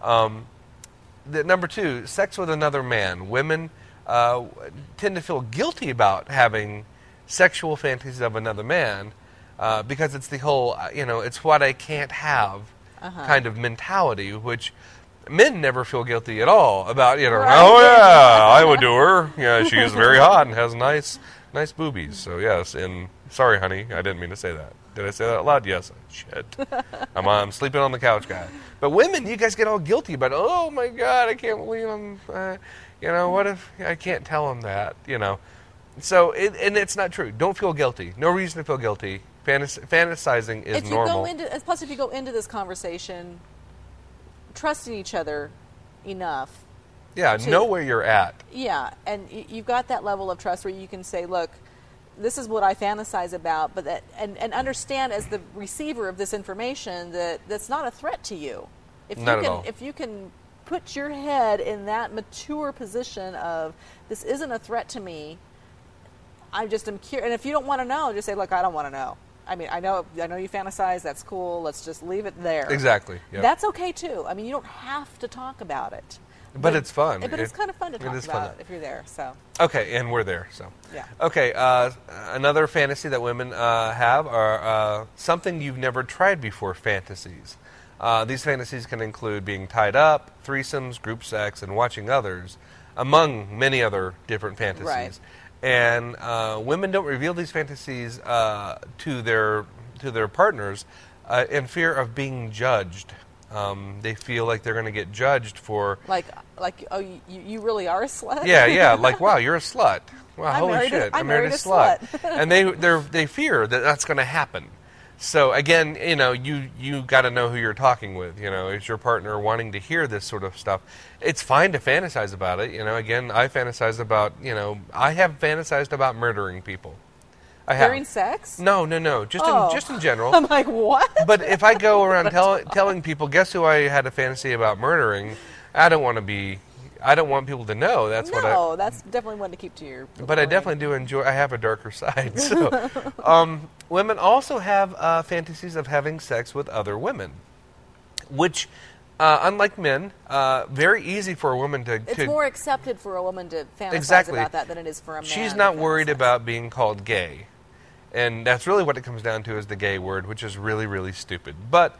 Number 2, sex with another man. Women tend to feel guilty about having sexual fantasies of another man because it's the whole, you know, it's what I can't have kind of mentality, which men never feel guilty at all about, you know, oh yeah, I would do her. Yeah, she is very hot and has nice boobies. So yes, and sorry, honey, I didn't mean to say that. Did I say that out loud? Yes. Shit. I'm sleeping on the couch, guy. But women, you guys get all guilty about, oh my God, I can't believe I'm, you know, what if I can't tell him that, you know. So, and it's not true. Don't feel guilty. No reason to feel guilty. Fantasizing is normal. Plus, if you go into this conversation trusting each other enough. Yeah, know where you're at. Yeah, and you've got that level of trust where you can say, look, this is what I fantasize about, but and understand as the receiver of this information that that's not a threat to you. If you can put your head in that mature position of this isn't a threat to me, I just am curious. And if you don't want to know, just say, look, I don't want to know. I mean, I know you fantasize. That's cool. Let's just leave it there. Exactly. Yep. That's okay too. I mean, you don't have to talk about it. But it's fun. But it's kind of fun to talk about it if you're there. So. Okay, and we're there. So. Yeah. Okay. Another fantasy that women have are something you've never tried before fantasies. These fantasies can include being tied up, threesomes, group sex, and watching others, among many other different fantasies. Right. And women don't reveal these fantasies to their partners in fear of being judged. They feel like they're going to get judged for like oh, you really are a slut. Yeah, like wow, you're a slut. Wow, holy shit, I married a slut. And they fear that that's going to happen. So again, you know, you got to know who you're talking with. You know, is your partner wanting to hear this sort of stuff? It's fine to fantasize about it. You know, again, I fantasize about, you know, I have fantasized about murdering people. I have. During sex? No. Just in general. I'm like, what? But if I go around telling people, guess who I had a fantasy about murdering, I don't want people to know. That's definitely one to keep to your But I definitely do enjoy. I have a darker side. So, women also have fantasies of having sex with other women, which, unlike men, very easy for a woman to. It's more accepted for a woman to fantasize exactly. about that than it is for a man. She's not worried about being called gay, and that's really what it comes down to is the gay word, which is really, really stupid. But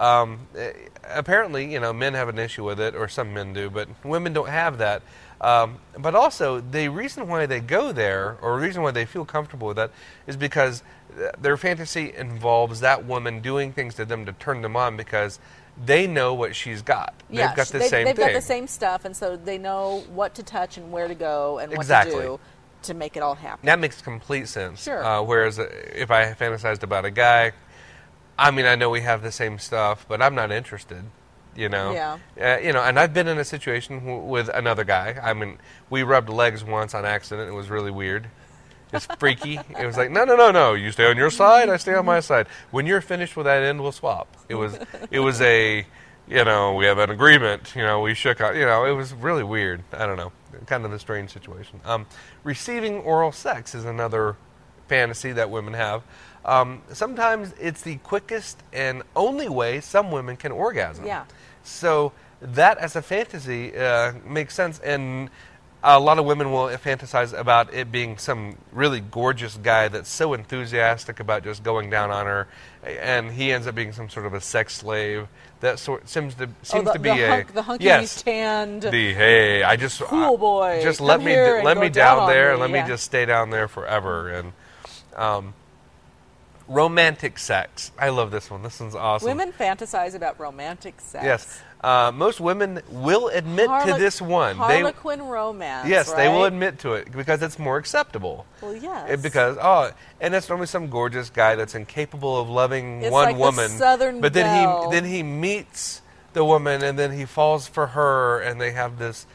apparently, men have an issue with it, or some men do, but women don't have that. But also, the reason why they go there, or the reason why they feel comfortable with that, is because their fantasy involves that woman doing things to them to turn them on because they know what she's got. Yeah, they've got the same thing. They've got the same stuff, and so they know what to touch and where to go and what to do to make it all happen. That makes complete sense. Sure. Whereas if I fantasized about a guy, I mean, I know we have the same stuff, but I'm not interested. Yeah. And I've been in a situation with another guy. I mean, we rubbed legs once on accident. It was really weird. It's freaky. It was like, no. You stay on your side, I stay on my side. When you're finished with that end, we'll swap. It was a, we have an agreement. We shook out. It was really weird. I don't know. Kind of a strange situation. Receiving oral sex is another fantasy that women have. Sometimes it's the quickest and only way some women can orgasm. Yeah. So that as a fantasy makes sense, and a lot of women will fantasize about it being some really gorgeous guy that's so enthusiastic about just going down on her, and he ends up being some sort of a sex slave. That seems to be the hunky tanned. I just cool boy. Just let me down there, and let me just stay down there forever. And romantic sex. I love this one. This one's awesome. Women fantasize about romantic sex. Yes. Most women will admit to this one. Harlequin romance. Yes, right? they will admit to it because it's more acceptable. Well, yes. And it's normally some gorgeous guy that's incapable of loving it's one like woman. The Southern but Belle. then he meets the woman, and then he falls for her, and they have this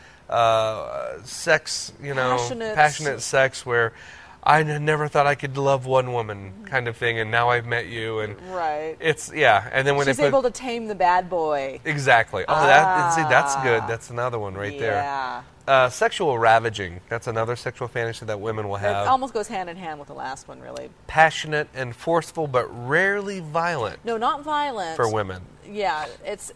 sex, passionate sex where I never thought I could love one woman kind of thing, and now I've met you, and right. And then when she's able to tame the bad boy. Exactly. That's good. That's another one right there. Sexual ravaging. That's another sexual fantasy that women will have. It almost goes hand in hand with the last one, really. Passionate and forceful, but rarely violent. No, not violent. For women. Yeah, it's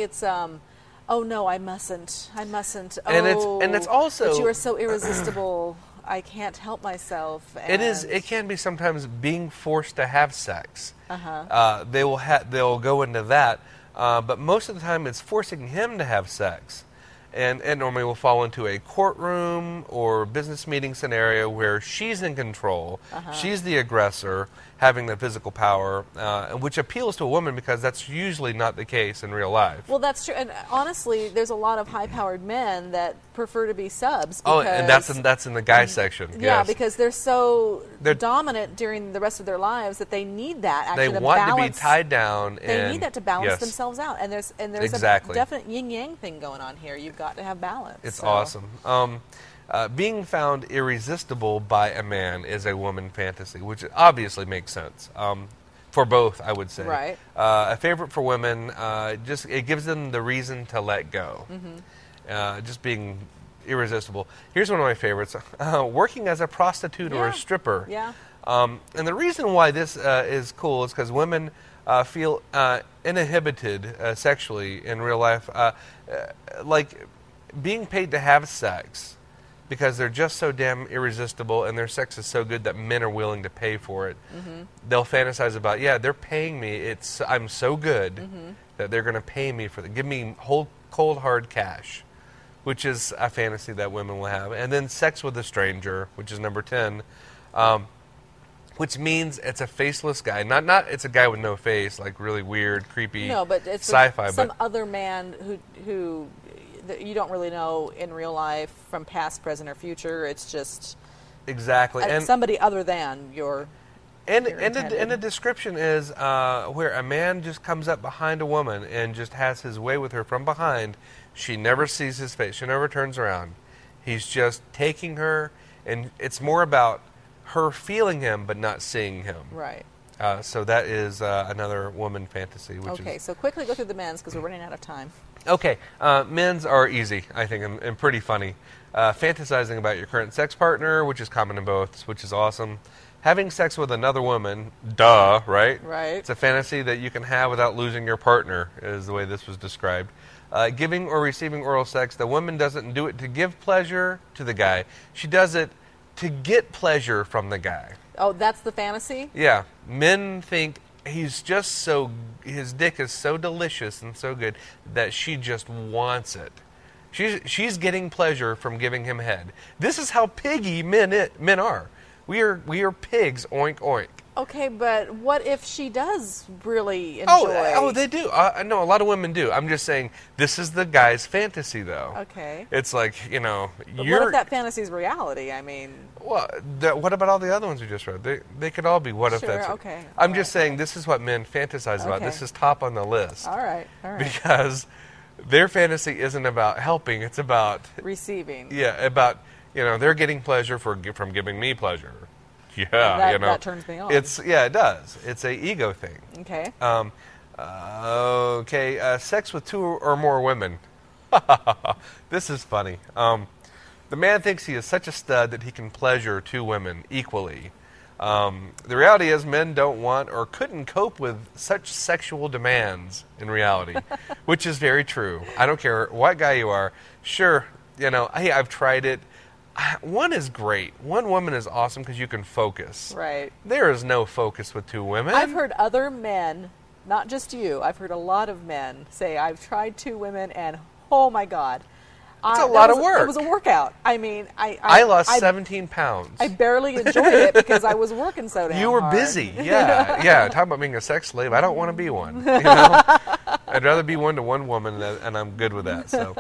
oh no, I mustn't. And it's also. But you are so irresistible. I can't help myself. It can be sometimes being forced to have sex. They'll go into that, but most of the time it's forcing him to have sex, and normally will fall into a courtroom or business meeting scenario where she's in control, she's the aggressor, having the physical power, which appeals to a woman because that's usually not the case in real life. Well, that's true, and honestly, there's a lot of high-powered men that prefer to be subs. And that's in the guy section. Yeah, yes. because they're dominant during the rest of their lives that they need that. Actually, they want to be tied down. They need that to balance themselves out, and there's exactly. a definite yin-yang thing going on here. You've got to have balance. It's awesome. Being found irresistible by a man is a woman fantasy, which obviously makes sense for both, I would say. Right. A favorite for women, it gives them the reason to let go. Just being irresistible. Here's one of my favorites: working as a prostitute or a stripper. Yeah. And the reason why this is cool is because women feel inhibited sexually in real life, like being paid to have sex. Because they're just so damn irresistible and their sex is so good that men are willing to pay for it. They'll fantasize about, they're paying me. I'm so good that they're going to pay me for give me cold hard cash, which is a fantasy that women will have. And then sex with a stranger, which is number 10, which means it's a faceless guy. Not it's a guy with no face, like really weird, creepy. No, but it's sci-fi. Some other man who that you don't really know in real life from past, present, or future. It's just exactly and somebody other than your. And the description is where a man just comes up behind a woman and just has his way with her from behind. She never sees his face. She never turns around. He's just taking her, and it's more about her feeling him but not seeing him. Right. So that is another woman fantasy. Okay, so quickly go through the men's because we're running out of time. Okay, men's are easy, I think, and pretty funny. Fantasizing about your current sex partner, which is common in both, which is awesome. Having sex with another woman, duh, right? Right. It's a fantasy that you can have without losing your partner, is the way this was described. Giving or receiving oral sex, the woman doesn't do it to give pleasure to the guy. She does it to get pleasure from the guy. Oh, that's the fantasy? Yeah. Men think he's just his dick is so delicious and so good that she just wants it. She's getting pleasure from giving him head. This is how piggy men are. We are pigs, oink oink. Okay, but what if she does really enjoy? Oh, they do. No, a lot of women do. I'm just saying this is the guy's fantasy, though. Okay. It's like, But what if that fantasy is reality? I mean... Well, what about all the other ones we just read? They could all be what if Sure, that's... okay. I'm just saying this is what men fantasize about. Okay. This is top on the list. All right. Because their fantasy isn't about helping. It's about... Receiving. Yeah, about, they're getting pleasure from giving me pleasure. Yeah, That turns me on. It does. It's a ego thing. Okay. Sex with 2 or more women. This is funny. The man thinks he is such a stud that he can pleasure 2 women equally. The reality is men don't want or couldn't cope with such sexual demands in reality, which is very true. I don't care what guy you are. Sure, hey, I've tried it. One is great. One woman is awesome because you can focus. Right. There is no focus with 2 women. I've heard other men, not just you, I've heard a lot of men say, I've tried 2 women and, oh my God. It's a lot of work. It was a workout. I mean, I lost 17 pounds. I barely enjoyed it because I was working so damn hard. You were busy. Yeah. Talk about being a sex slave. I don't want to be one. I'd rather be one to one woman, and I'm good with that. So,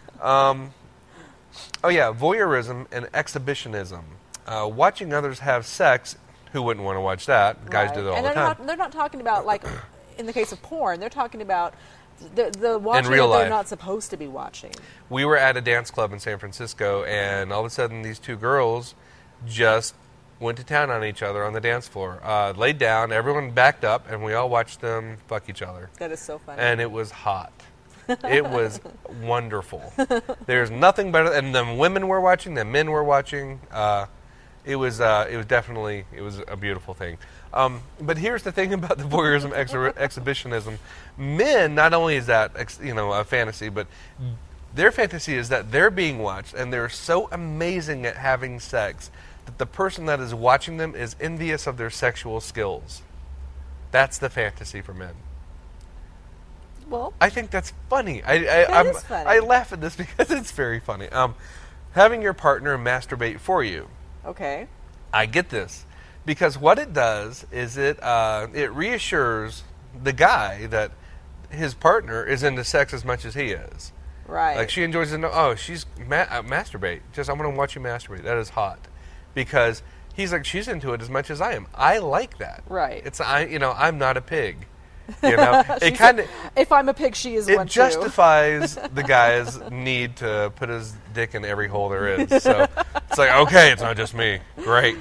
voyeurism and exhibitionism. Watching others have sex. Who wouldn't want to watch that? Guys do that all the time. They're not talking about, like, in the case of porn, they're talking about the watching in real that they're life. not supposed to be watching. We were at a dance club in San Francisco, and all of a sudden these 2 girls just went to town on each other on the dance floor. Laid down, everyone backed up, and we all watched them fuck each other. That is so funny. And it was hot. It was wonderful. There's nothing better. And the women were watching, the men were watching. It was definitely a beautiful thing. But here's the thing about the voyeurism, exhibitionism. Men, not only is that a fantasy, but their fantasy is that they're being watched, and they're so amazing at having sex that the person that is watching them is envious of their sexual skills. That's the fantasy for men. Well, I think that's funny. That is funny. I laugh at this because it's very funny. Having your partner masturbate for you. Okay. I get this because what it does is it reassures the guy that his partner is into sex as much as he is. Right. Like she enjoys it. Oh, she's masturbate. Just I'm going to watch you masturbate. That is hot, because he's like she's into it as much as I am. I like that. Right. I'm not a pig. It kind of. If I'm a pig, she is one too. It justifies the guy's need to put his dick in every hole there is. So it's like, okay, it's not just me. Great.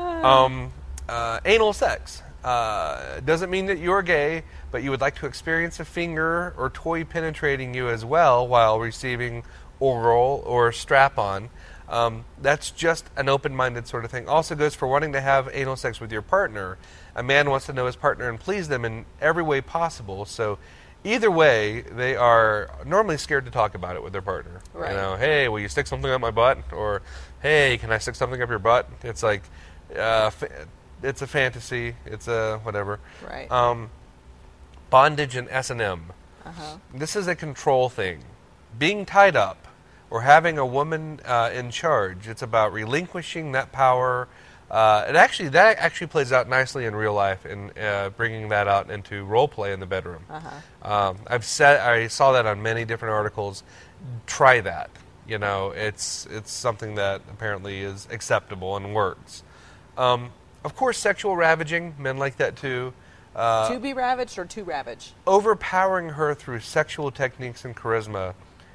Anal sex doesn't mean that you're gay, but you would like to experience a finger or toy penetrating you as well while receiving oral or strap-on. That's just an open-minded sort of thing. Also goes for wanting to have anal sex with your partner. A man wants to know his partner and please them in every way possible. So either way, they are normally scared to talk about it with their partner. Right. Hey, will you stick something up my butt? Or, hey, can I stick something up your butt? It's like, it's a fantasy. It's a whatever. Right. Bondage and S&M. Uh-huh. This is a control thing. Being tied up or having a woman in charge. It's about relinquishing that power. That actually plays out nicely in real life and bringing that out into role play in the bedroom. Uh-huh. I saw that on many different articles. Try that. It's something that apparently is acceptable and works. Of course, sexual ravaging, men like that too. To be ravaged or to ravage? Overpowering her through sexual techniques and charisma.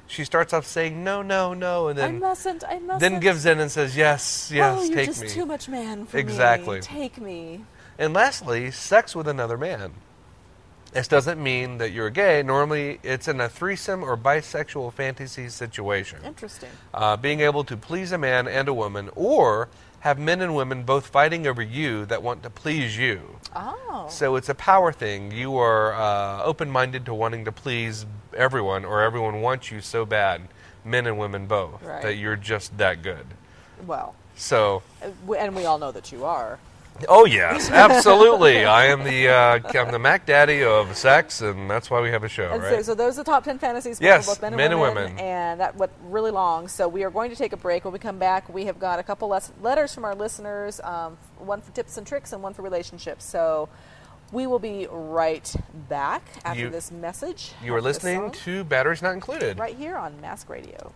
she starts off saying no, no, no, and I then mustn't. then gives in and says yes, yes, oh, you're take just me. too much man for Exactly. me. Take me. And lastly, sex with another man. This doesn't mean that you're gay. Normally, it's in a threesome or bisexual fantasy situation. Interesting. Being able to please a man and a woman, or have men and women both fighting over you that want to please you. Oh. So it's a power thing. You are open-minded to wanting to please everyone, or everyone wants you so bad, men and women both, Right. that you're just that good. Well, So, and we all know that you are. oh yes, absolutely. I'm the Mac Daddy of sex, and that's why we have a show, And right? so those are the top 10 fantasies for Yes, both men men and and women. women. And that went really long. So we are going to take a break. When we come back, we have got a couple letters from our listeners, one for tips and tricks and one for relationships. So we will be right back after this message. You are after this listening song, to Batteries Not Included. right here on Mask Radio.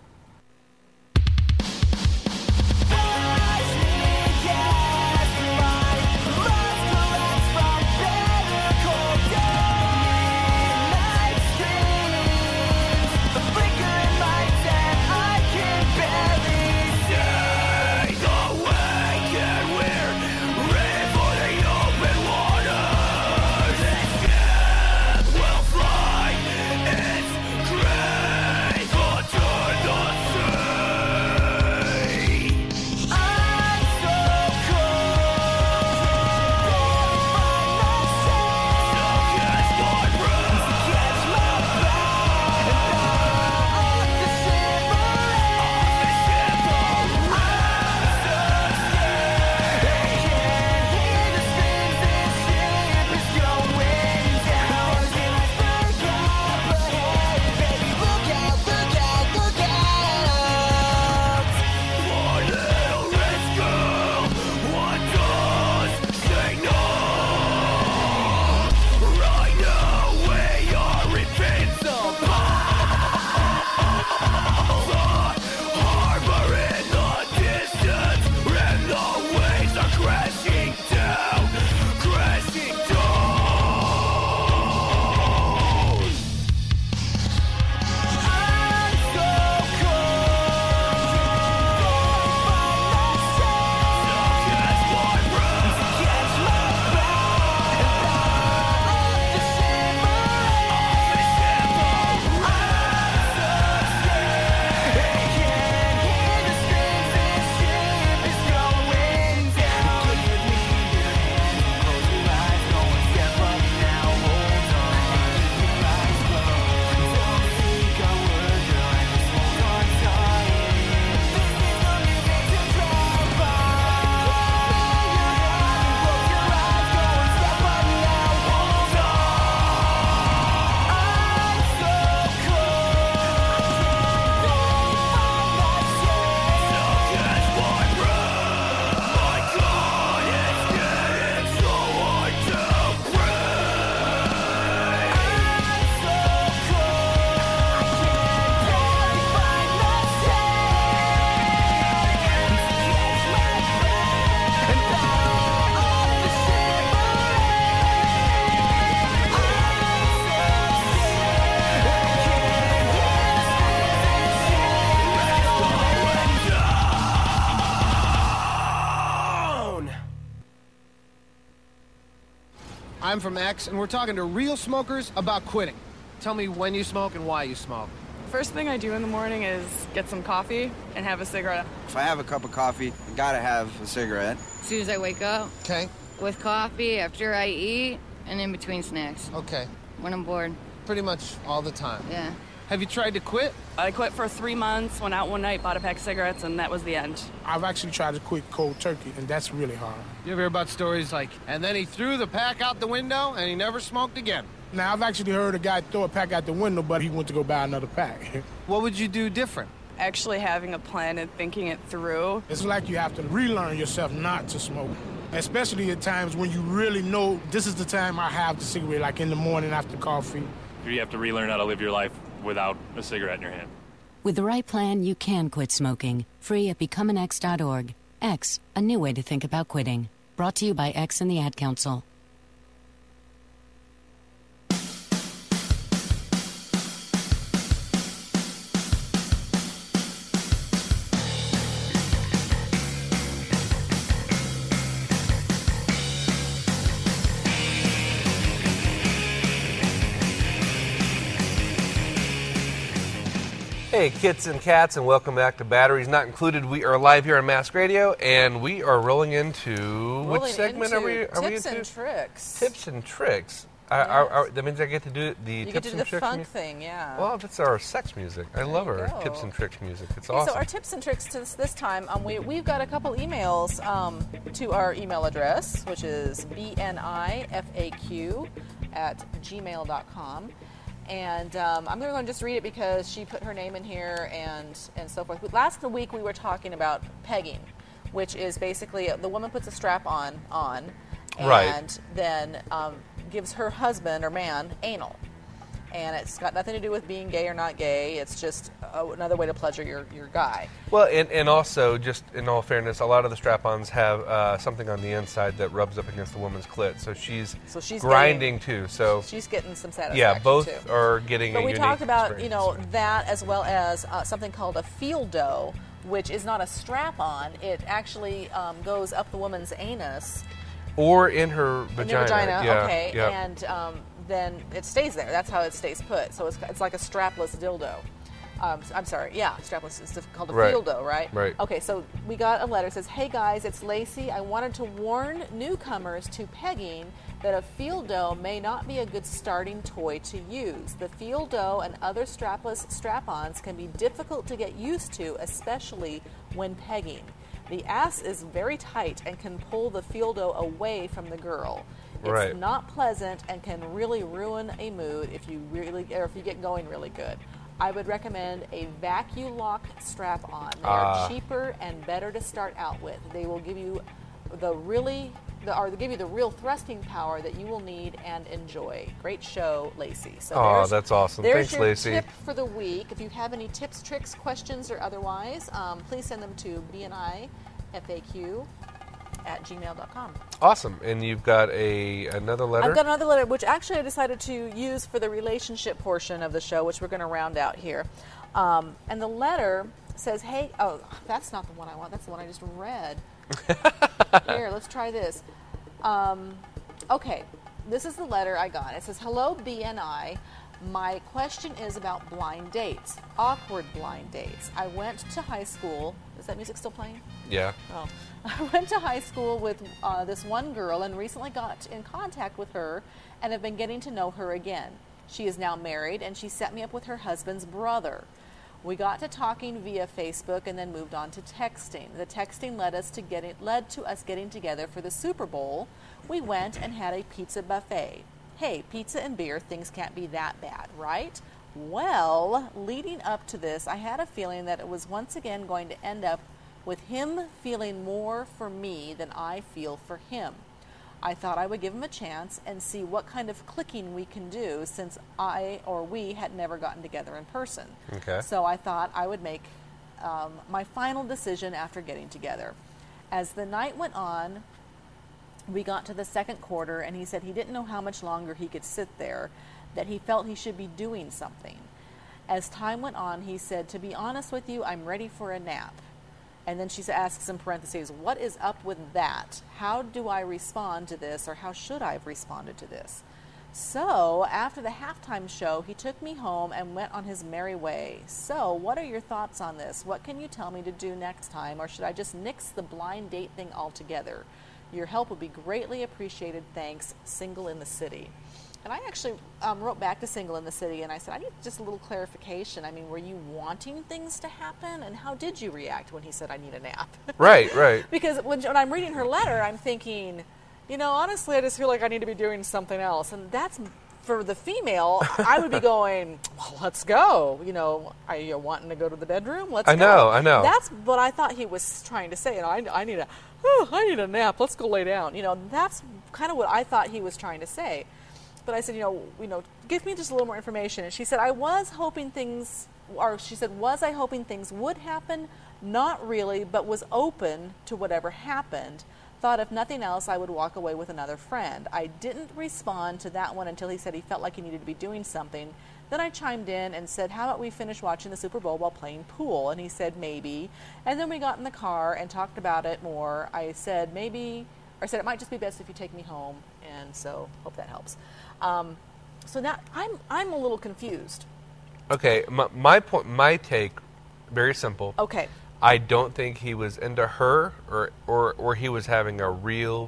I'm from X, and we're talking to real smokers about quitting. Tell me when you smoke and why you smoke. First thing I do in the morning is get some coffee and have a cigarette. If I have a cup of coffee, I gotta have a cigarette. As soon as I wake up. Okay. With coffee, after I eat, and in between snacks. Okay. When I'm bored. Pretty much all the time. Yeah. Have you tried to quit? I quit for 3 months, went out one night, bought a pack of cigarettes, and that was the end. I've actually tried to quit cold turkey, and that's really hard. You ever hear about stories like, and then he threw the pack out the window and he never smoked again? Now, I've actually heard a guy throw a pack out the window, but he went to go buy another pack. What would you do different? Actually having a plan and thinking it through. It's like you have to relearn yourself not to smoke, especially at times when you really know this is the time I have the cigarette, like in the morning after coffee. You have to relearn how to live your life without a cigarette in your hand. With the right plan, you can quit smoking. Free at becomeanx.org. X, a new way to think about quitting. Brought to you by X and the Ad Council. Hey, kits and cats, and welcome back to Batteries Not Included. We are live here on Mask Radio, and we are rolling into which segment are we into? Tips and tricks. Tips and tricks. That means I get to do the tips and tricks. You get to do the funk thing, yeah. Well, that's our sex music. I love our tips and tricks music. It's awesome. So our tips and tricks this time, we've got a couple emails to our email address, which is bnifaq@gmail.com. And I'm going to just read it because she put her name in here and so forth. Last week we were talking about pegging, which is basically the woman puts a strap on and then gives her husband or man anal. And it's got nothing to do with being gay or not gay. It's just another way to pleasure your guy. Well, and also, just in all fairness, a lot of the strap-ons have something on the inside that rubs up against the woman's clit. So she's grinding too. So she's getting some satisfaction. Yeah, both too. are getting. But we talked about that as well as something called a dildo, which is not a strap-on. It actually goes up the woman's anus. Or in her vagina. In your vagina, yeah, okay. Yeah. And then it stays there. That's how it stays put. So it's like a strapless dildo. I'm sorry. Yeah, strapless is called a dildo, right? Right. Okay, so we got a letter that says, "Hey guys, it's Lacey. I wanted to warn newcomers to pegging that a dildo may not be a good starting toy to use. The dildo and other strapless strap-ons can be difficult to get used to, especially when pegging. The ass is very tight and can pull the dildo away from the girl. It's not pleasant and can really ruin a mood if you get going really good. I would recommend a Vaculock strap-on. They are cheaper and better to start out with. They will give you the real thrusting power that you will need and enjoy. Great show, Lacey." So that's awesome. There's Thanks, your Lacey. tip for the week. If you have any tips, tricks, questions, or otherwise, please send them to bnifaq@gmail.com. Awesome. And you've got another letter? I've got another letter, which actually I decided to use for the relationship portion of the show, which we're going to round out here. And the letter says, "Hey," that's not the one I want. That's the one I just read. Here, let's try this. Okay, this is the letter I got. It says, "Hello, BNI. My question is about blind dates, awkward blind dates. I went to high school." Is that music still playing? Yeah. Oh. "I went to high school with this one girl and recently got in contact with her and have been getting to know her again. She is now married and she set me up with her husband's brother. We got to talking via Facebook and then moved on to texting. The texting led to us getting together for the Super Bowl. We went and had a pizza buffet. Hey, pizza and beer, things can't be that bad, right? Well, leading up to this, I had a feeling that it was once again going to end up with him feeling more for me than I feel for him. I thought I would give him a chance and see what kind of clicking we can do since we had never gotten together in person. Okay. So I thought I would make my final decision after getting together. As the night went on, we got to the second quarter and he said he didn't know how much longer he could sit there, that he felt he should be doing something. As time went on, he said, to be honest with you, I'm ready for a nap. And then she asks in parentheses, what is up with that? How do I respond to this, or how should I have responded to this? So, after the halftime show, he took me home and went on his merry way. So, what are your thoughts on this? What can you tell me to do next time, or should I just nix the blind date thing altogether? Your help would be greatly appreciated. Thanks, Single in the City. And I actually wrote back to Single in the City, and I said, I need just a little clarification. I mean, were you wanting things to happen? And how did you react when he said, I need a nap? Right, right. Because when I'm reading her letter, I'm thinking, you know, honestly, I just feel like I need to be doing something else. And that's, for the female, I would be going, well, let's go. You know, are you wanting to go to the bedroom? Let's go. I know. That's what I thought he was trying to say. You know, I need a nap. Let's go lay down. You know, that's kind of what I thought he was trying to say. But I said, you know, give me just a little more information. And she said, was I hoping things would happen? Not really, but was open to whatever happened. Thought if nothing else, I would walk away with another friend. I didn't respond to that one until he said he felt like he needed to be doing something. Then I chimed in and said, how about we finish watching the Super Bowl while playing pool? And he said, maybe. And then we got in the car and talked about it more. I said, it might just be best if you take me home. And so, hope that helps. So now I'm a little confused. Okay, my take, very simple. Okay. I don't think he was into her, or he was having a real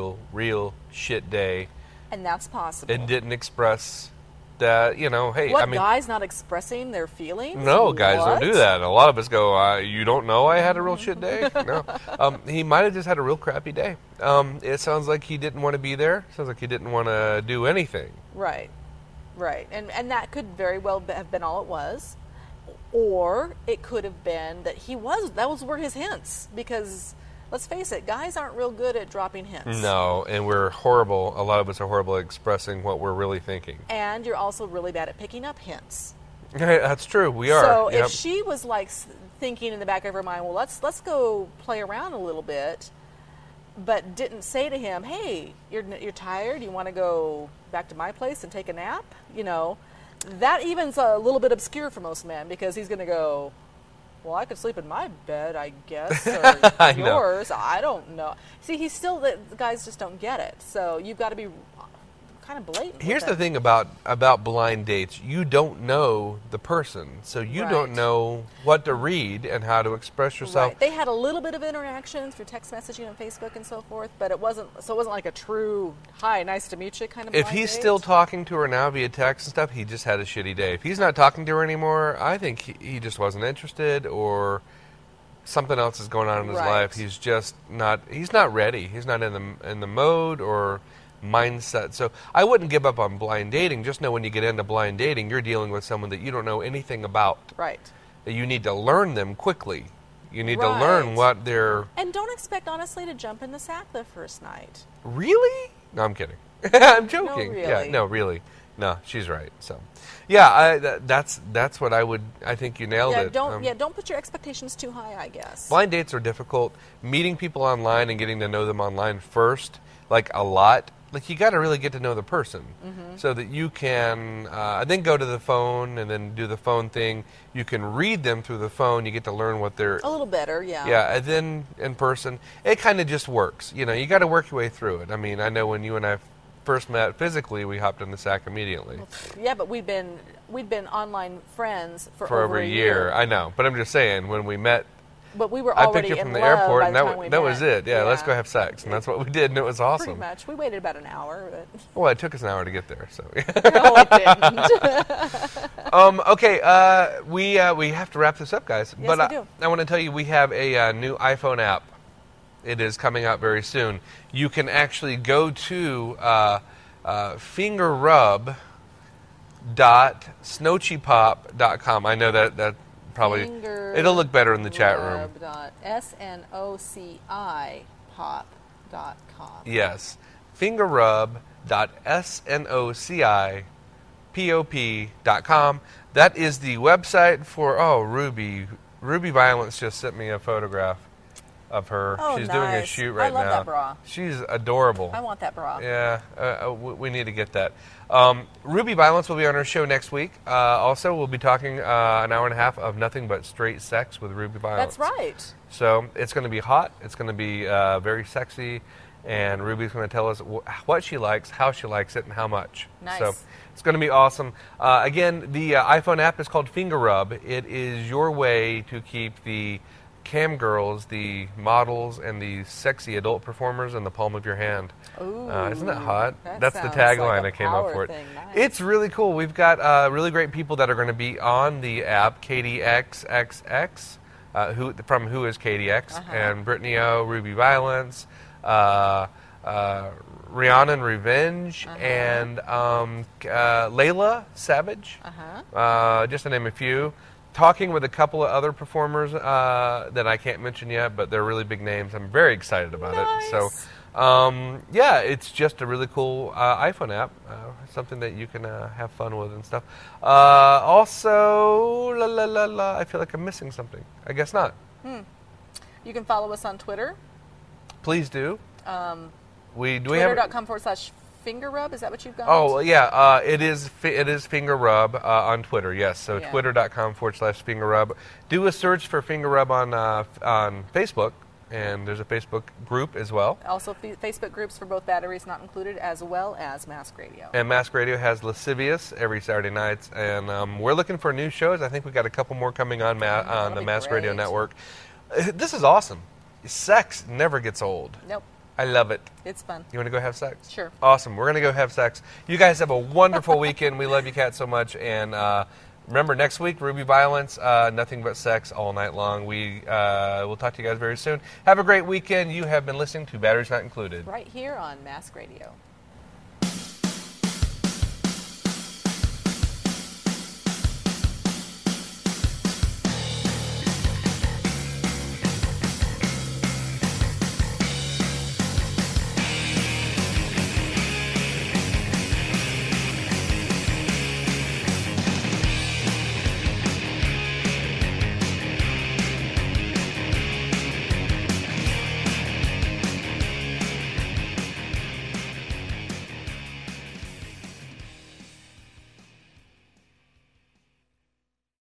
shit day. And that's possible. And didn't express that, hey, What, I mean, guys not expressing their feelings? no, guys What? don't do that. A lot of us go, you don't know I had a real shit day? No. He might have just had a real crappy day. It sounds like he didn't want to be there. Sounds like he didn't want to do anything. Right. And that could very well have been all it was. Or it could have been that those were his hints. Because, let's face it, guys aren't real good at dropping hints. No, and we're horrible. A lot of us are horrible at expressing what we're really thinking. And you're also really bad at picking up hints. That's true. We are. So Yep. if she was like thinking in the back of her mind, well, let's go play around a little bit, but didn't say to him, hey, you're tired? You want to go back to my place and take a nap? That even's a little bit obscure for most men because he's going to go, well, I could sleep in my bed, I guess, or yours. I don't know. See, the guys just don't get it. So you've got to be kind of blatant. Here's the thing about blind dates. You don't know the person, so you don't know what to read and how to express yourself. Right. They had a little bit of interaction through text messaging and Facebook and so forth, but it wasn't like a true, hi, nice to meet you kind of If blind he's date. still talking to her now via text and stuff, he just had a shitty day. If he's not talking to her anymore, I think he just wasn't interested, or something else is going on in his life. He's just not ready. He's not in the mode or mindset. So I wouldn't give up on blind dating. Just know when you get into blind dating, you're dealing with someone that you don't know anything about. Right. That you need to learn them quickly. You need to learn what they're... And don't expect, honestly, to jump in the sack the first night. Really? No, I'm kidding. I'm joking. No, really. Yeah, no, really. No, she's right. So, yeah, that's what I think you nailed it. Don't put your expectations too high, I guess. Blind dates are difficult. Meeting people online and getting to know them online first, like a lot. Like, you got to really get to know the person so that you can then go to the phone and then do the phone thing. You can read them through the phone. You get to learn what they're... A little better, yeah. Yeah, and then in person, it kind of just works. You got to work your way through it. I mean, I know when you and I first met physically, we hopped in the sack immediately. Yeah, but we'd been online friends for over a year. I know, but I'm just saying, when we met... But we were I already picked her from in the love airport, by and the time we that met. was it. Yeah, let's go have sex, and that's what we did, and it was awesome. Pretty much. We waited about an hour. But well, it took us an hour to get there, so. No, it didn't. Okay, we have to wrap this up, guys. Yes, but we do. I want to tell you, we have a new iPhone app. It is coming out very soon. You can actually go to fingerrub.snowchipop.com. I know that probably it'll look better in the chat room. snocipop.com. Yes, fingerrub.snocipop.com. That is the website for Ruby. Ruby Violence just sent me a photograph of her. Oh, She's nice. doing a shoot right now. I love that bra. She's adorable. I want that bra. Yeah, we need to get that. Ruby Violence will be on our show next week. Also, we'll be talking an hour and a half of nothing but straight sex with Ruby Violence. That's right. So it's going to be hot. It's going to be very sexy. And Ruby's going to tell us what she likes, how she likes it, and how much. Nice. So it's going to be awesome. Again, the iPhone app is called Finger Rub. It is your way to keep the cam girls, the models, and the sexy adult performers in the palm of your hand. Ooh, isn't that hot? That That's the sounds tagline like I came up for it. thing. Nice. It's really cool. We've got really great people that are going to be on the app. Katie XXX, from Who is Katie X, and Brittany O, Ruby Violence, Rihanna and Revenge, and Layla Savage, just to name a few. Talking with a couple of other performers that I can't mention yet, but they're really big names. I'm very excited about it. So, yeah, it's just a really cool iPhone app, something that you can have fun with and stuff. Also, I feel like I'm missing something. I guess not. You can follow us on Twitter. Please do. Twitter.com/finger rub. Is that what you've got? Oh, yeah. It is Finger Rub on Twitter, yes. So Twitter.com/Finger Rub. Do a search for Finger Rub on Facebook. And there's a Facebook group as well. Also, Facebook groups for both Batteries Not Included as well as Mask Radio. And Mask Radio has Lascivious every Saturday nights. And we're looking for new shows. I think we got a couple more coming on the Mask Radio Network. This is awesome. Sex never gets old. Nope. I love it. It's fun. You want to go have sex? Sure. Awesome. We're going to go have sex. You guys have a wonderful weekend. We love you, Kat, so much. And remember, next week, Ruby Violence, nothing but sex all night long. We'll talk to you guys very soon. Have a great weekend. You have been listening to Batteries Not Included. Right here on Mask Radio.